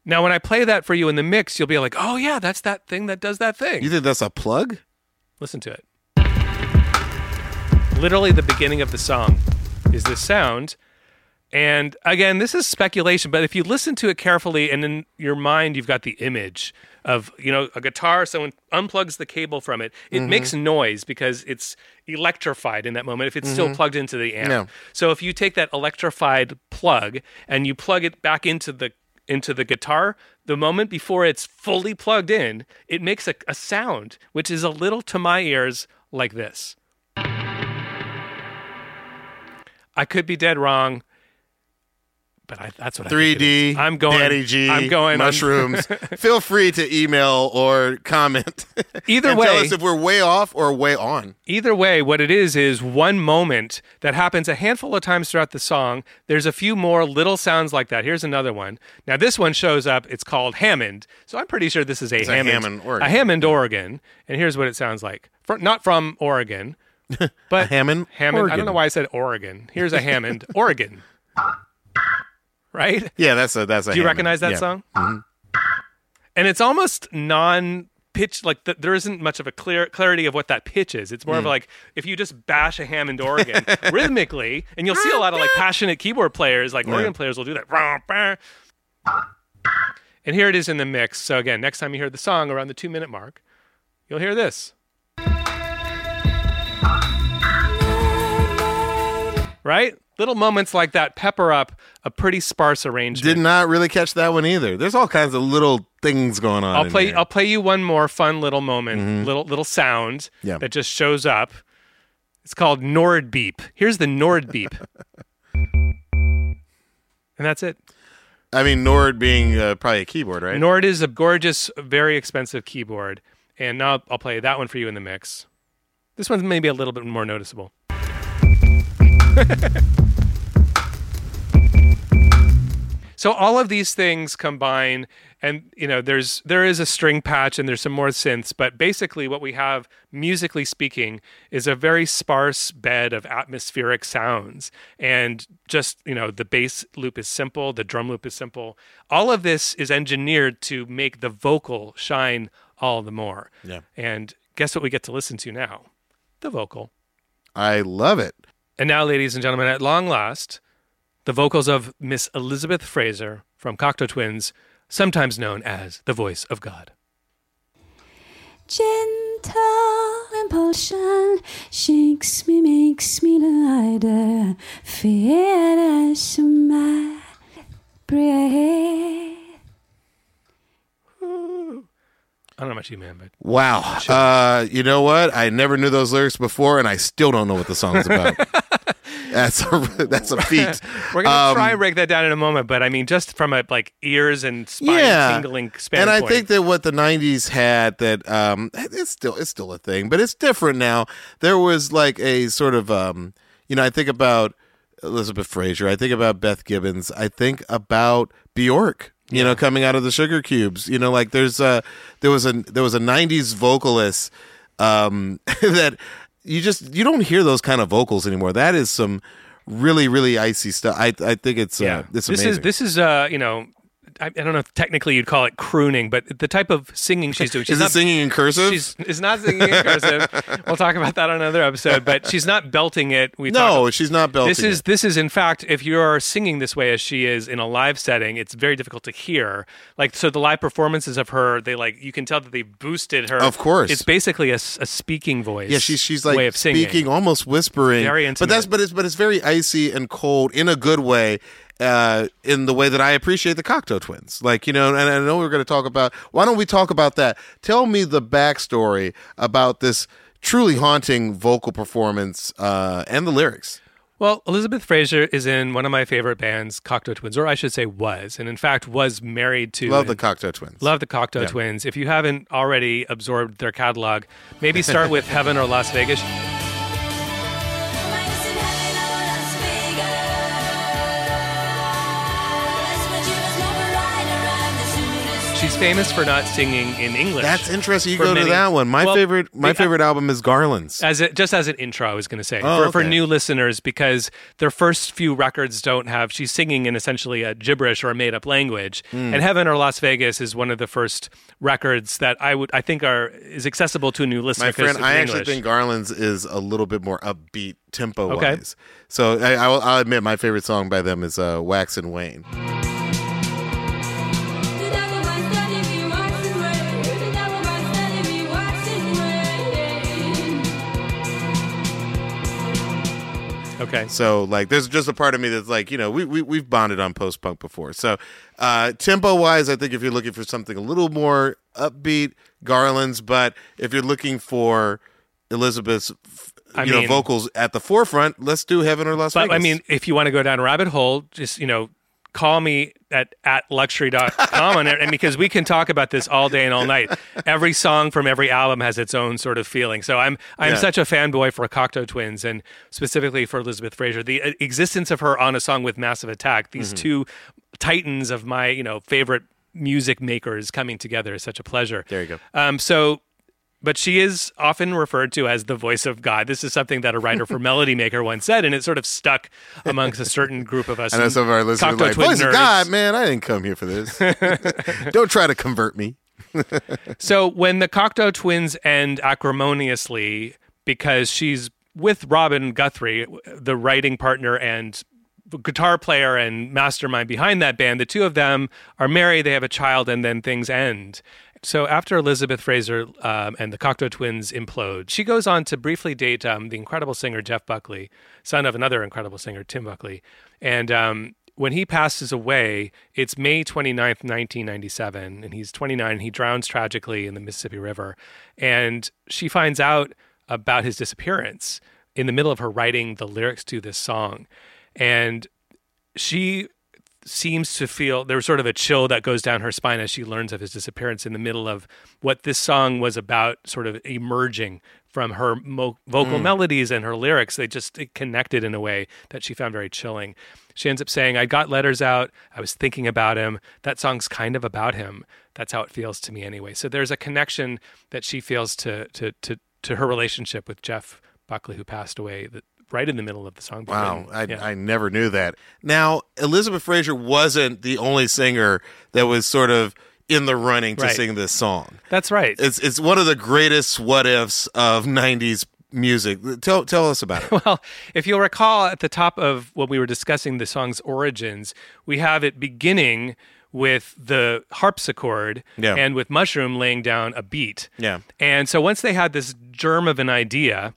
Now, when I play that for you in the mix, you'll be like, oh, yeah, that's that thing that does that thing. You think that's a plug? Listen to it. Literally the beginning of the song is this sound. And again, this is speculation, but if you listen to it carefully and in your mind, you've got the image of, you know, a guitar, someone unplugs the cable from it. It Mhm. makes noise because it's electrified in that moment if it's still Mhm. plugged into the amp. Yeah. So if you take that electrified plug and you plug it back into the into the guitar, the moment before it's fully plugged in, it makes a, a sound, which is a little, to my ears, like this. I could be dead wrong, but I, that's what three I think it D, is. I'm going. Daddy G, I'm going mushrooms. Feel free to email or comment. Either and way, tell us if we're way off or way on. Either way, what it is is one moment that happens a handful of times throughout the song. There's a few more little sounds like that. Here's another one. Now this one shows up. It's called Hammond. So I'm pretty sure this is a It's a Hammond, Hammond organ. a Hammond organ. And here's what it sounds like. For, not from Oregon, but Hammond. Hammond. I organ. don't know why I said Oregon. Here's a Hammond organ. Right? Yeah, that's a that's a. Do you Hammond. recognize that Yeah. song? Mhm. And it's almost non-pitch, like the, there isn't much of a clear clarity of what that pitch is. It's more of Mm. like if you just bash a Hammond organ rhythmically, and you'll see a lot of like passionate keyboard players, like Yeah. organ players will do that. And here it is in the mix. So again, next time you hear the song around the two minute mark, you'll hear this. Right? Little moments like that pepper up a pretty sparse arrangement. Did not really catch that one either. There's all kinds of little things going on. I'll in play. here. I'll play you one more fun little moment, little little sound Yeah. that just shows up. It's called Nord beep. Here's the Nord beep, and that's it. I mean, Nord being uh, probably a keyboard, right? Nord is a gorgeous, very expensive keyboard, and now I'll play that one for you in the mix. This one's maybe a little bit more noticeable. So all of these things combine, and you know, there's there is a string patch and there's some more synths, but basically what we have, musically speaking, is a very sparse bed of atmospheric sounds. And just, you know, the bass loop is simple, the drum loop is simple. All of this is engineered to make the vocal shine all the more. Yeah. And guess what we get to listen to now? The vocal. I love it. And now, ladies and gentlemen, at long last, the vocals of Miss Elizabeth Fraser from Cocteau Twins, sometimes known as the voice of God. Gentle impulsion shakes me, makes me lighter. Fear as my breath. I don't know about you, man, but Wow. Uh, you know what? I never knew those lyrics before, and I still don't know what the song's about. That's a that's a feat. we're gonna Um, try and break that down in a moment. But I mean, just from a like ears and spine yeah. tingling standpoint. And I think that what the nineties had that um, it's still it's still a thing, but it's different now. There was like a sort of um, you know, I think about Elizabeth Fraser, I think about Beth Gibbons, I think about Bjork. You know, coming out of the Sugar Cubes. You know, like there's a there was a there was a nineties vocalist um, that you just you don't hear those kind of vocals anymore. That is some really really icy stuff. I I think it's yeah, uh, it's this amazing. is this is uh you know. I, I don't know if technically you'd call it crooning, but the type of singing she's doing. She's Is it not singing in cursive? She's is not singing in cursive. We'll talk about that on another episode. But she's not belting it. We No, talk, she's not belting This is it. this is in fact, if you're singing this way as she is in a live setting, it's very difficult to hear. Like so, the live performances of her, they like you can tell that they boosted her. Of course. it's basically a, s- a speaking voice. Yeah, she's she's like way of singing. speaking, almost whispering. Very But intimate. that's but it's but it's very icy and cold in a good way. Uh, in the way that I appreciate the Cocteau Twins, like you know, and I know we're going to talk about. Why don't we talk about that? Tell me the backstory about this truly haunting vocal performance uh, and the lyrics. Well, Elizabeth Fraser is in one of my favorite bands, Cocteau Twins, or I should say was, and in fact was married to... Love the Cocteau Twins. Love the Cocteau Yeah. Twins. If you haven't already absorbed their catalog, maybe start with Heaven or Las Vegas. she's famous for not singing in English. That's interesting. You for go many- to that one. My Well, favorite my the- favorite album is Garland's. As it, just as an intro, I was going to say, Oh, for, for okay. new listeners, because their first few records don't have, she's singing in essentially a gibberish or a made-up language. Mm. And Heaven or Las Vegas is one of the first records that I would, I think are, is accessible to a new listener. My 'cause friend, it's I actually English. think Garland's is a little bit more upbeat tempo Okay. wise. So I, I'll, I'll admit my favorite song by them is uh, Wax and Wayne. Okay. So like, there's just a part of me that's like, you know, we, we we've bonded on post punk before. So uh, tempo wise, I think if you're looking for something a little more upbeat, Garland's. But if you're looking for Elizabeth's, I you know, mean- vocals at the forefront, let's do Heaven or Las But Vegas. I mean, if you want to go down a rabbit hole, just, you know, call me at, at luxury dot com and, and because we can talk about this all day and all night. Every song from every album has its own sort of feeling. So I'm I'm Yeah. such a fanboy for Cocteau Twins and specifically for Elizabeth Fraser. The uh, existence of her on a song with Massive Attack, these Mhm. two titans of my, you know, favorite music makers coming together is such a pleasure. There you go. Um, so But she is often referred to as the voice of God. This is something that a writer for Melody Maker once said, and it sort of stuck amongst a certain group of us. I know some of our listeners are Cocteau like, Twin voice of nerds. God, man, I didn't come here for this. Don't try to convert me. So when the Cocteau Twins end acrimoniously, because she's with Robin Guthrie, the writing partner and guitar player and mastermind behind that band, the two of them are married, they have a child, and then things end. So after Elizabeth Fraser um, and the Cocteau Twins implode, she goes on to briefly date um, the incredible singer Jeff Buckley, son of another incredible singer, Tim Buckley. And um, when he passes away, it's May twenty-ninth, nineteen ninety-seven, and he's twenty-nine. He drowns tragically in the Mississippi River. And she finds out about his disappearance in the middle of her writing the lyrics to this song. And she seems to feel there's sort of a chill that goes down her spine as she learns of his disappearance in the middle of what this song was about, sort of emerging from her mo- vocal Mm. melodies and her lyrics. They just it connected in a way that she found very chilling. She ends up saying, I got letters out. I was thinking about him. That song's kind of about him. That's how it feels to me anyway. So there's a connection that she feels to to to, to her relationship with Jeff Buckley, who passed away that right in the middle of the song. being Wow, written. I, Yeah. I never knew that. Now, Elizabeth Fraser wasn't the only singer that was sort of in the running to Right. sing this song. That's right. It's it's one of the greatest what ifs of nineties music. Tell tell us about it. Well, if you'll recall at the top of when we were discussing the song's origins, we have it beginning with the harpsichord Yeah. and with Mushroom laying down a beat. Yeah. And so once they had this germ of an idea,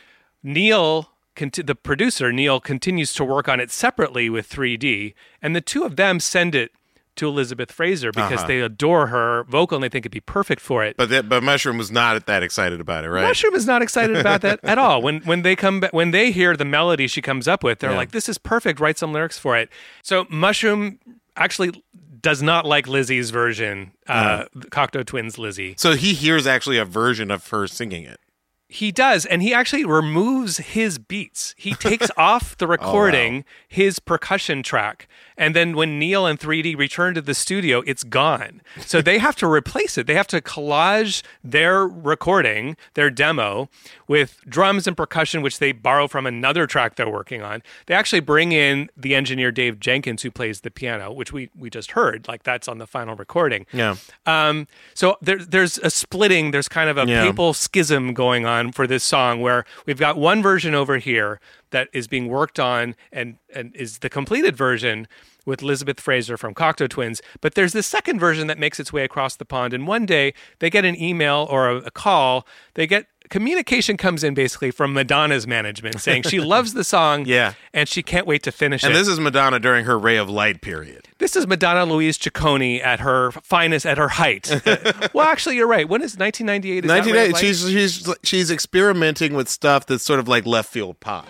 Neil, conti- the producer, Neil, continues to work on it separately with three D, and the two of them send it to Elizabeth Fraser because Uh-huh. they adore her vocal and they think it'd be perfect for it. But that, but Mushroom was not that excited about it, right? Mushroom is not excited about that at all. When when they come ba- when they hear the melody she comes up with, they're Yeah. like, "This is perfect. Write some lyrics for it." So Mushroom actually does not like Lizzie's version, uh, the Cocteau Twins Lizzie. So he hears actually a version of her singing it. He does, and he actually removes his beats. He takes off the recording, his percussion track, and then when Neil and three D return to the studio, it's gone. So they have to replace it. They have to collage their recording, their demo, with drums and percussion, which they borrow from another track they're working on. They actually bring in the engineer Dave Jenkins, who plays the piano, which we we just heard. Like that's on the final recording. Yeah. Um, so there, there's a splitting, there's kind of a Yeah. papal schism going on for this song where we've got one version over here that is being worked on and, and is the completed version with Elizabeth Fraser from Cocteau Twins. But there's this second version that makes its way across the pond. And one day they get an email or a, a call. They get communication comes in basically from Madonna's management saying she loves the song Yeah. and she can't wait to finish And it. this is Madonna during her Ray of Light period. This is Madonna Louise Ciccone at her finest, at her height. Uh, well, actually, you're right. When is nineteen ninety-eight? Is that nineteen right? eighty, Like- she's she's she's experimenting with stuff that's sort of like left field pop.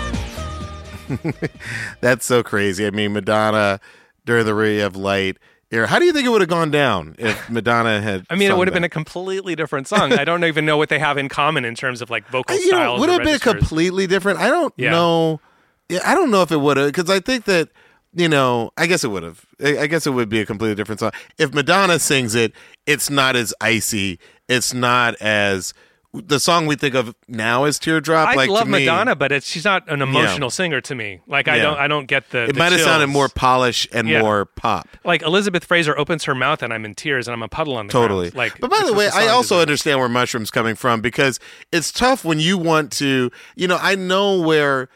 That's so crazy. I mean, Madonna during the Ray of Light here. How do you think it would have gone down if Madonna had? I mean, it sung would have that? been a completely different song. I don't even know what they have in common in terms of like vocal you know, styles. would or have been registers. completely different. I don't Yeah. know. Yeah, I don't know if it would have, because I think that, you know, I guess it would have. I I guess it would be a completely different song. If Madonna sings it, it's not as icy. It's not as the song we think of now as Teardrop. I like, love to me, Madonna, but it's she's not an emotional singer to me. Like I Yeah. don't I don't get the. It the might have sounded chills. more polished and Yeah. more pop. Like Elizabeth Fraser opens her mouth and I'm in tears and I'm a puddle on the Totally. ground. Like, but by it's the what way, song I also deserves. understand where Mushroom's coming from, because it's tough when you want to, you know, I know where,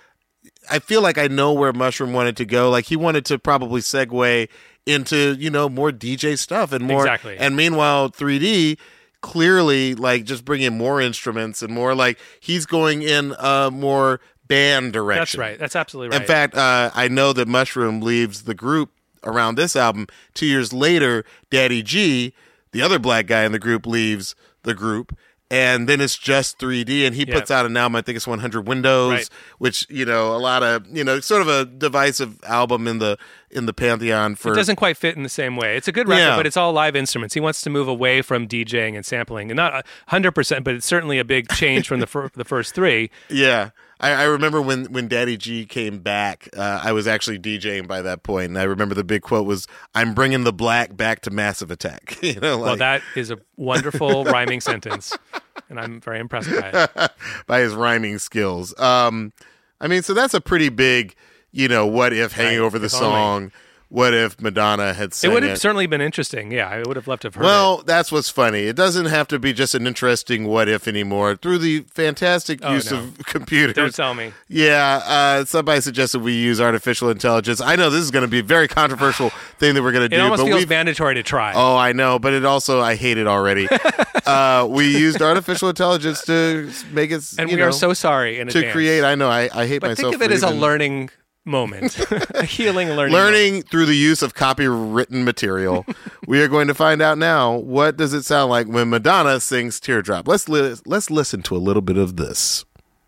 I feel like I know where Mushroom wanted to go. Like he wanted to probably segue into, you know, more D J stuff and more. Exactly. And meanwhile, three D clearly like just bringing more instruments and more like he's going in a more band direction. That's right. That's absolutely right. In fact, uh, I know that Mushroom leaves the group around this album. Two years later, Daddy G, the other black guy in the group, leaves the group. And then it's just three D, and he Yeah. puts out an album, I think it's one hundred Windows, Right. which, you know, a lot of, you know, sort of a divisive album in the in the pantheon for... It doesn't quite fit in the same way. It's a good record, Yeah. but it's all live instruments. He wants to move away from DJing and sampling, and not one hundred percent, but it's certainly a big change from the fir- the first three. Yeah. I, I remember when, when Daddy G came back, uh, I was actually DJing by that point, and I remember the big quote was, "I'm bringing the black back to Massive Attack." you know, Well, like, that is a wonderful rhyming sentence, and I'm very impressed by it. by his rhyming skills. Um, I mean, so that's a pretty big, you know, what if hanging Right, over the if only. song. What if Madonna had It sang would it? have certainly been interesting. Yeah, I would have loved to have heard it. Well, that's what's funny. It doesn't have to be just an interesting what if anymore. Through the fantastic Oh, use no. of computers. Don't tell me. Yeah, uh, somebody suggested we use artificial intelligence. I know this is going to be a very controversial thing that we're going to It do, almost but feels we've mandatory to try. Oh, I know, but it also I hate it already. uh, we used artificial intelligence to make it, and you we know, are so sorry in to advance. create. I know I, I hate But myself. think of it for as a even- learning moment, a healing learning. learning moment. through the use of copywritten material. We are going to find out now. What does it sound like when Madonna sings "Teardrop"? Let's li- let's listen to a little bit of this.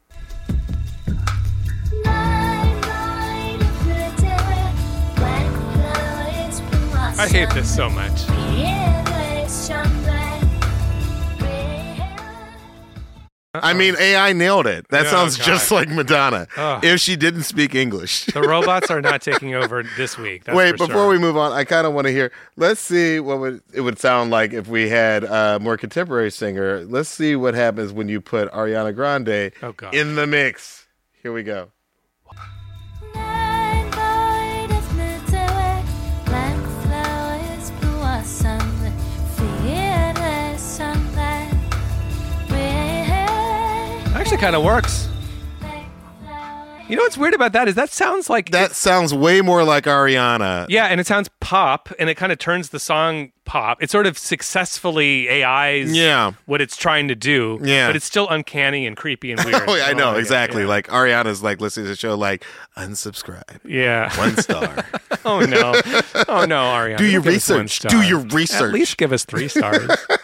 I hate this so much. I mean, A I nailed it. That Oh, sounds God. just like Madonna. Ugh. If she didn't speak English. The robots are not taking over this week. That's Wait, for before sure. we move on, I kind of want to hear. Let's see what would it would sound like if we had a more contemporary singer. Let's see what happens when you put Ariana Grande Oh, God. in the mix. Here we go. Actually kind of works. You know what's weird about that is that sounds like That sounds way more like Ariana. yeah, and it sounds pop, and it kind of turns the song pop. It sort of successfully A Is Yeah. what it's trying to do. Yeah. but it's still uncanny and creepy and weird. Oh, yeah, I don't know like it. exactly. Yeah. Like Ariana's like listening to the show, like unsubscribe, yeah, one star. oh no, oh no, Ariana, Do your don't give us one research. star. Do your At research. least give us three stars.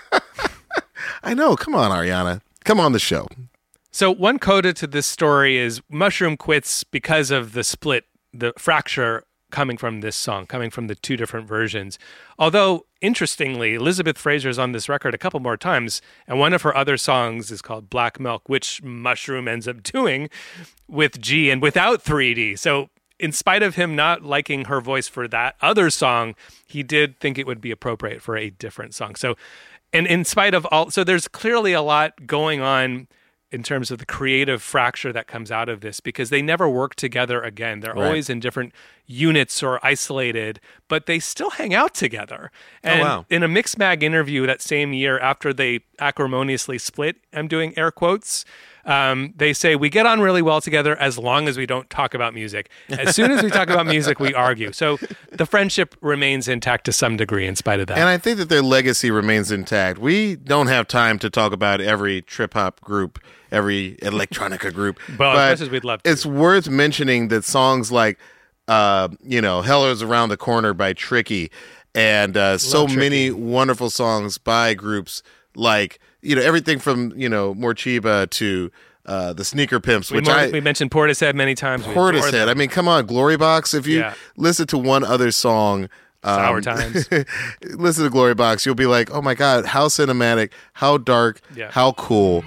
I know. Come on, Ariana. Come on the show. So one coda to this story is Mushroom quits because of the split, the fracture coming from this song, coming from the two different versions. Although, interestingly, Elizabeth Fraser's on this record a couple more times, and one of her other songs is called Black Milk, which Mushroom ends up doing with G and without three D. So in spite of him not liking her voice for that other song, he did think it would be appropriate for a different song. So, and in spite of all, so there's clearly a lot going on in terms of the creative fracture that comes out of this, because they never work together again. They're Right. always in different units or isolated, but they still hang out together. And wow. in a Mixmag interview that same year after they acrimoniously split, I'm doing air quotes, um, they say, we get on really well together as long as we don't talk about music. As soon as we talk about music, we argue. So the friendship remains intact to some degree in spite of that. And I think that their legacy remains intact. We don't have time to talk about every trip hop group, every electronica group. Well, as but much as we'd love to. It's worth mentioning that songs like, uh, you know, Hell is Around the Corner by Tricky, and uh, so Tricky. many wonderful songs by groups like, you know, everything from, you know, Morchiba to uh, the Sneaker Pimps, we, which more, I... we mentioned Portishead many times. We adore Portishead. them. I mean, come on, Glory Box. If you Yeah. listen to one other song, Sour times. Listen to Glory Box. You'll be like, oh my God, how cinematic, how dark, Yeah. how cool.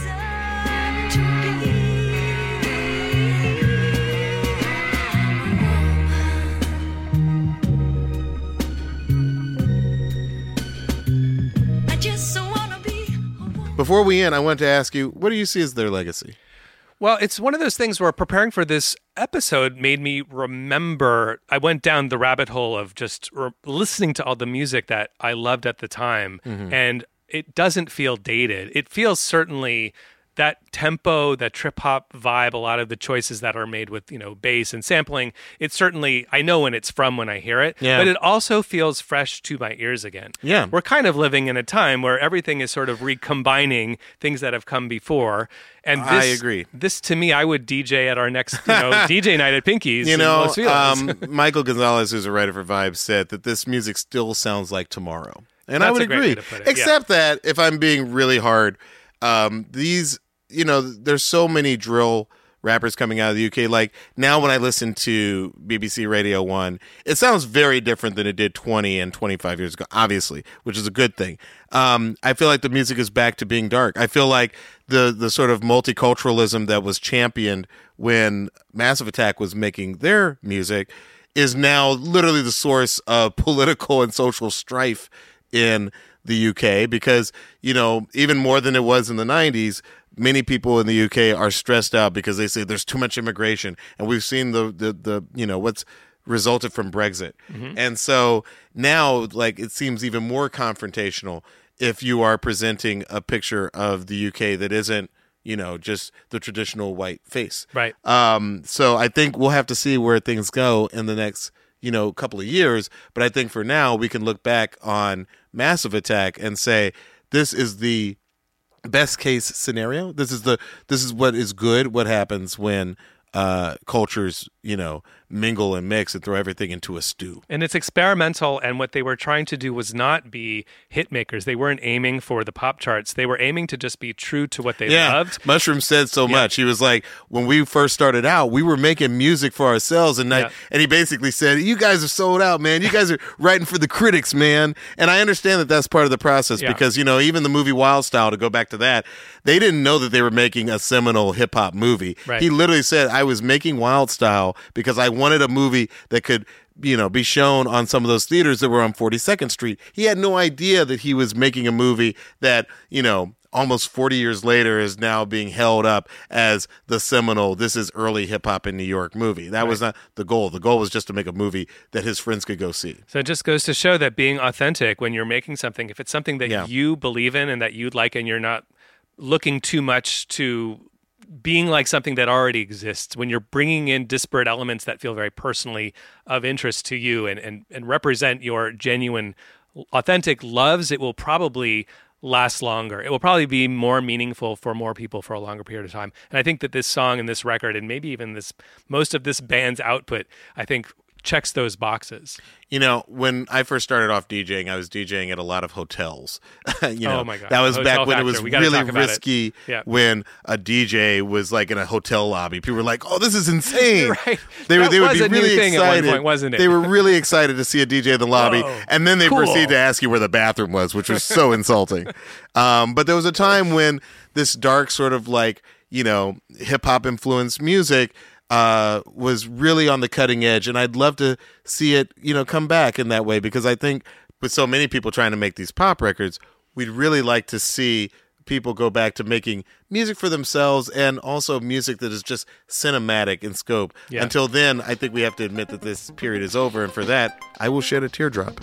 Before we end, I wanted to ask you, what do you see as their legacy? Well, it's one of those things where preparing for this episode made me remember. I went down the rabbit hole of just re- listening to all the music that I loved at the time, Mhm. and it doesn't feel dated. It feels certainly that tempo, that trip hop vibe, a lot of the choices that are made with, you know, bass and sampling. It's certainly, I know when it's from when I hear it, Yeah. but it also feels fresh to my ears again. Yeah. We're kind of living in a time where everything is sort of recombining things that have come before. And this, I agree. This, to me, I would D J at our next, you know, D J night at Pinky's. You in know, Los Feliz. um, Michael Gonzalez, who's a writer for Vibe, said that this music still sounds like tomorrow. And I That's would a great agree. way to put it, yeah. Except that, if I'm being really hard, um, these, you know, there's so many drill rappers coming out of the U K. Like, now when I listen to B B C Radio one, it sounds very different than it did twenty and twenty-five years ago, obviously, which is a good thing. Um, I feel like the music is back to being dark. I feel like the the sort of multiculturalism that was championed when Massive Attack was making their music is now literally the source of political and social strife in the U K, because, you know, even more than it was in the nineties, many people in the U K are stressed out because they say there's too much immigration, and we've seen the the, the you know, what's resulted from Brexit. Mm-hmm. And so now, like, it seems even more confrontational if you are presenting a picture of the U K that isn't, you know, just the traditional white face. Right. Um, so I think we'll have to see where things go in the next, you know, couple of years. But I think for now, we can look back on Massive Attack and say, this is the best case scenario. This is the, this is what is good. What happens when uh, cultures, you know, mingle and mix and throw everything into a stew. And it's experimental, and what they were trying to do was not be hit makers. They weren't aiming for the pop charts. They were aiming to just be true to what they yeah. loved. Mushroom said so much. He was like, when we first started out, we were making music for ourselves, and I, Yeah. and he basically said, you guys are sold out, man. You guys are writing for the critics, man. And I understand that that's part of the process, Yeah. because, you know, even the movie Wild Style, to go back to that, they didn't know that they were making a seminal hip hop movie. Right. He literally said, I was making Wild Style because I wanted a movie that could, you know, be shown on some of those theaters that were on forty-second Street. He had no idea that he was making a movie that, you know, almost forty years later is now being held up as the seminal, this is early hip hop in New York movie. That was not the goal. The goal was just to make a movie that his friends could go see. So it just goes to show that being authentic when you're making something, if it's something that Yeah. you believe in and that you'd like, and you're not looking too much to being like something that already exists, when you're bringing in disparate elements that feel very personally of interest to you and, and, and represent your genuine, authentic loves, it will probably last longer. It will probably be more meaningful for more people for a longer period of time. And I think that this song and this record, and maybe even this, most of this band's output, I think checks those boxes. You know, when I first started off DJing, I was DJing at a lot of hotels. you know, Oh my God. that was Hotel back when factor. it was We gotta really talk about it. risky. Yeah. When a D J was like in a hotel lobby, people were like, "Oh, this is insane!" Right. They, That they would was be a new really thing at one excited, point, wasn't it? They were really excited to see a D J in the lobby, Whoa. and then they Cool. proceed to ask you where the bathroom was, which was so insulting. Um, but there was a time when this dark sort of like, you know, hip hop influenced music uh, was really on the cutting edge. And I'd love to see it, you know, come back in that way, because I think with so many people trying to make these pop records, we'd really like to see people go back to making music for themselves, and also music that is just cinematic in scope. Yeah. Until then, I think we have to admit that this period is over. And for that, I will shed a teardrop.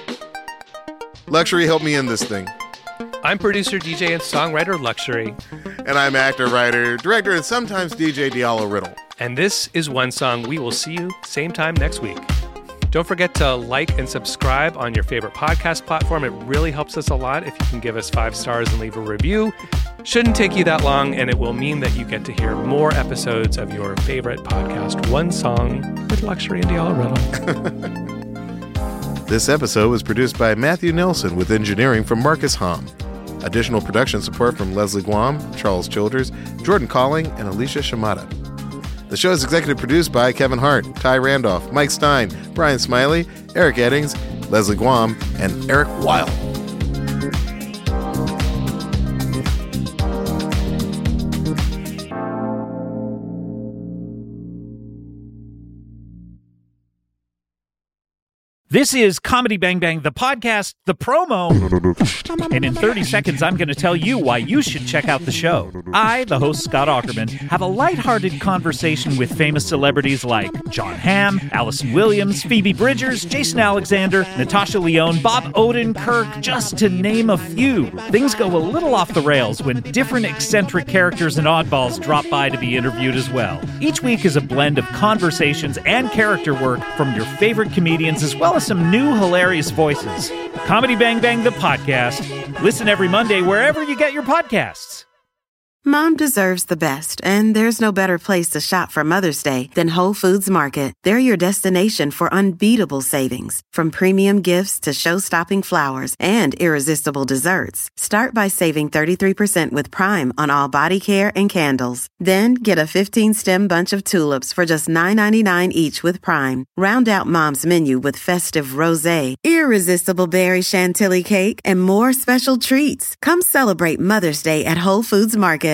Luxury, help me in this thing. I'm producer, D J, and songwriter Luxury. And I'm actor, writer, director, and sometimes D J Diallo Riddle. And this is One Song. We will see you same time next week. Don't forget to like and subscribe on your favorite podcast platform. It really helps us a lot if you can give us five stars and leave a review. Shouldn't take you that long, and it will mean that you get to hear more episodes of your favorite podcast, One Song with Luxury and Diallo Riddle. This episode was produced by Matthew Nelson with engineering from Marcus Hom. Additional production support from Leslie Guam, Charles Childers, Jordan Calling, and Alicia Shimada. The show is executive produced by Kevin Hart, Ty Randolph, Mike Stein, Brian Smiley, Eric Eddings, Leslie Guam, and Eric Weil. This is Comedy Bang Bang, the podcast, the promo. And in thirty seconds, I'm going to tell you why you should check out the show. I, the host Scott Aukerman, have a lighthearted conversation with famous celebrities like John Hamm, Allison Williams, Phoebe Bridgers, Jason Alexander, Natasha Lyonne, Bob Odenkirk, just to name a few. Things go a little off the rails when different eccentric characters and oddballs drop by to be interviewed as well. Each week is a blend of conversations and character work from your favorite comedians as well as some new hilarious voices. Comedy Bang Bang, the podcast. Listen every Monday wherever you get your podcasts. Mom deserves the best, and there's no better place to shop for Mother's Day than Whole Foods Market. They're your destination for unbeatable savings, from premium gifts to show-stopping flowers and irresistible desserts. Start by saving thirty-three percent with Prime on all body care and candles. Then get a fifteen-stem bunch of tulips for just nine ninety-nine each with Prime. Round out Mom's menu with festive rosé, irresistible berry chantilly cake, and more special treats. Come celebrate Mother's Day at Whole Foods Market.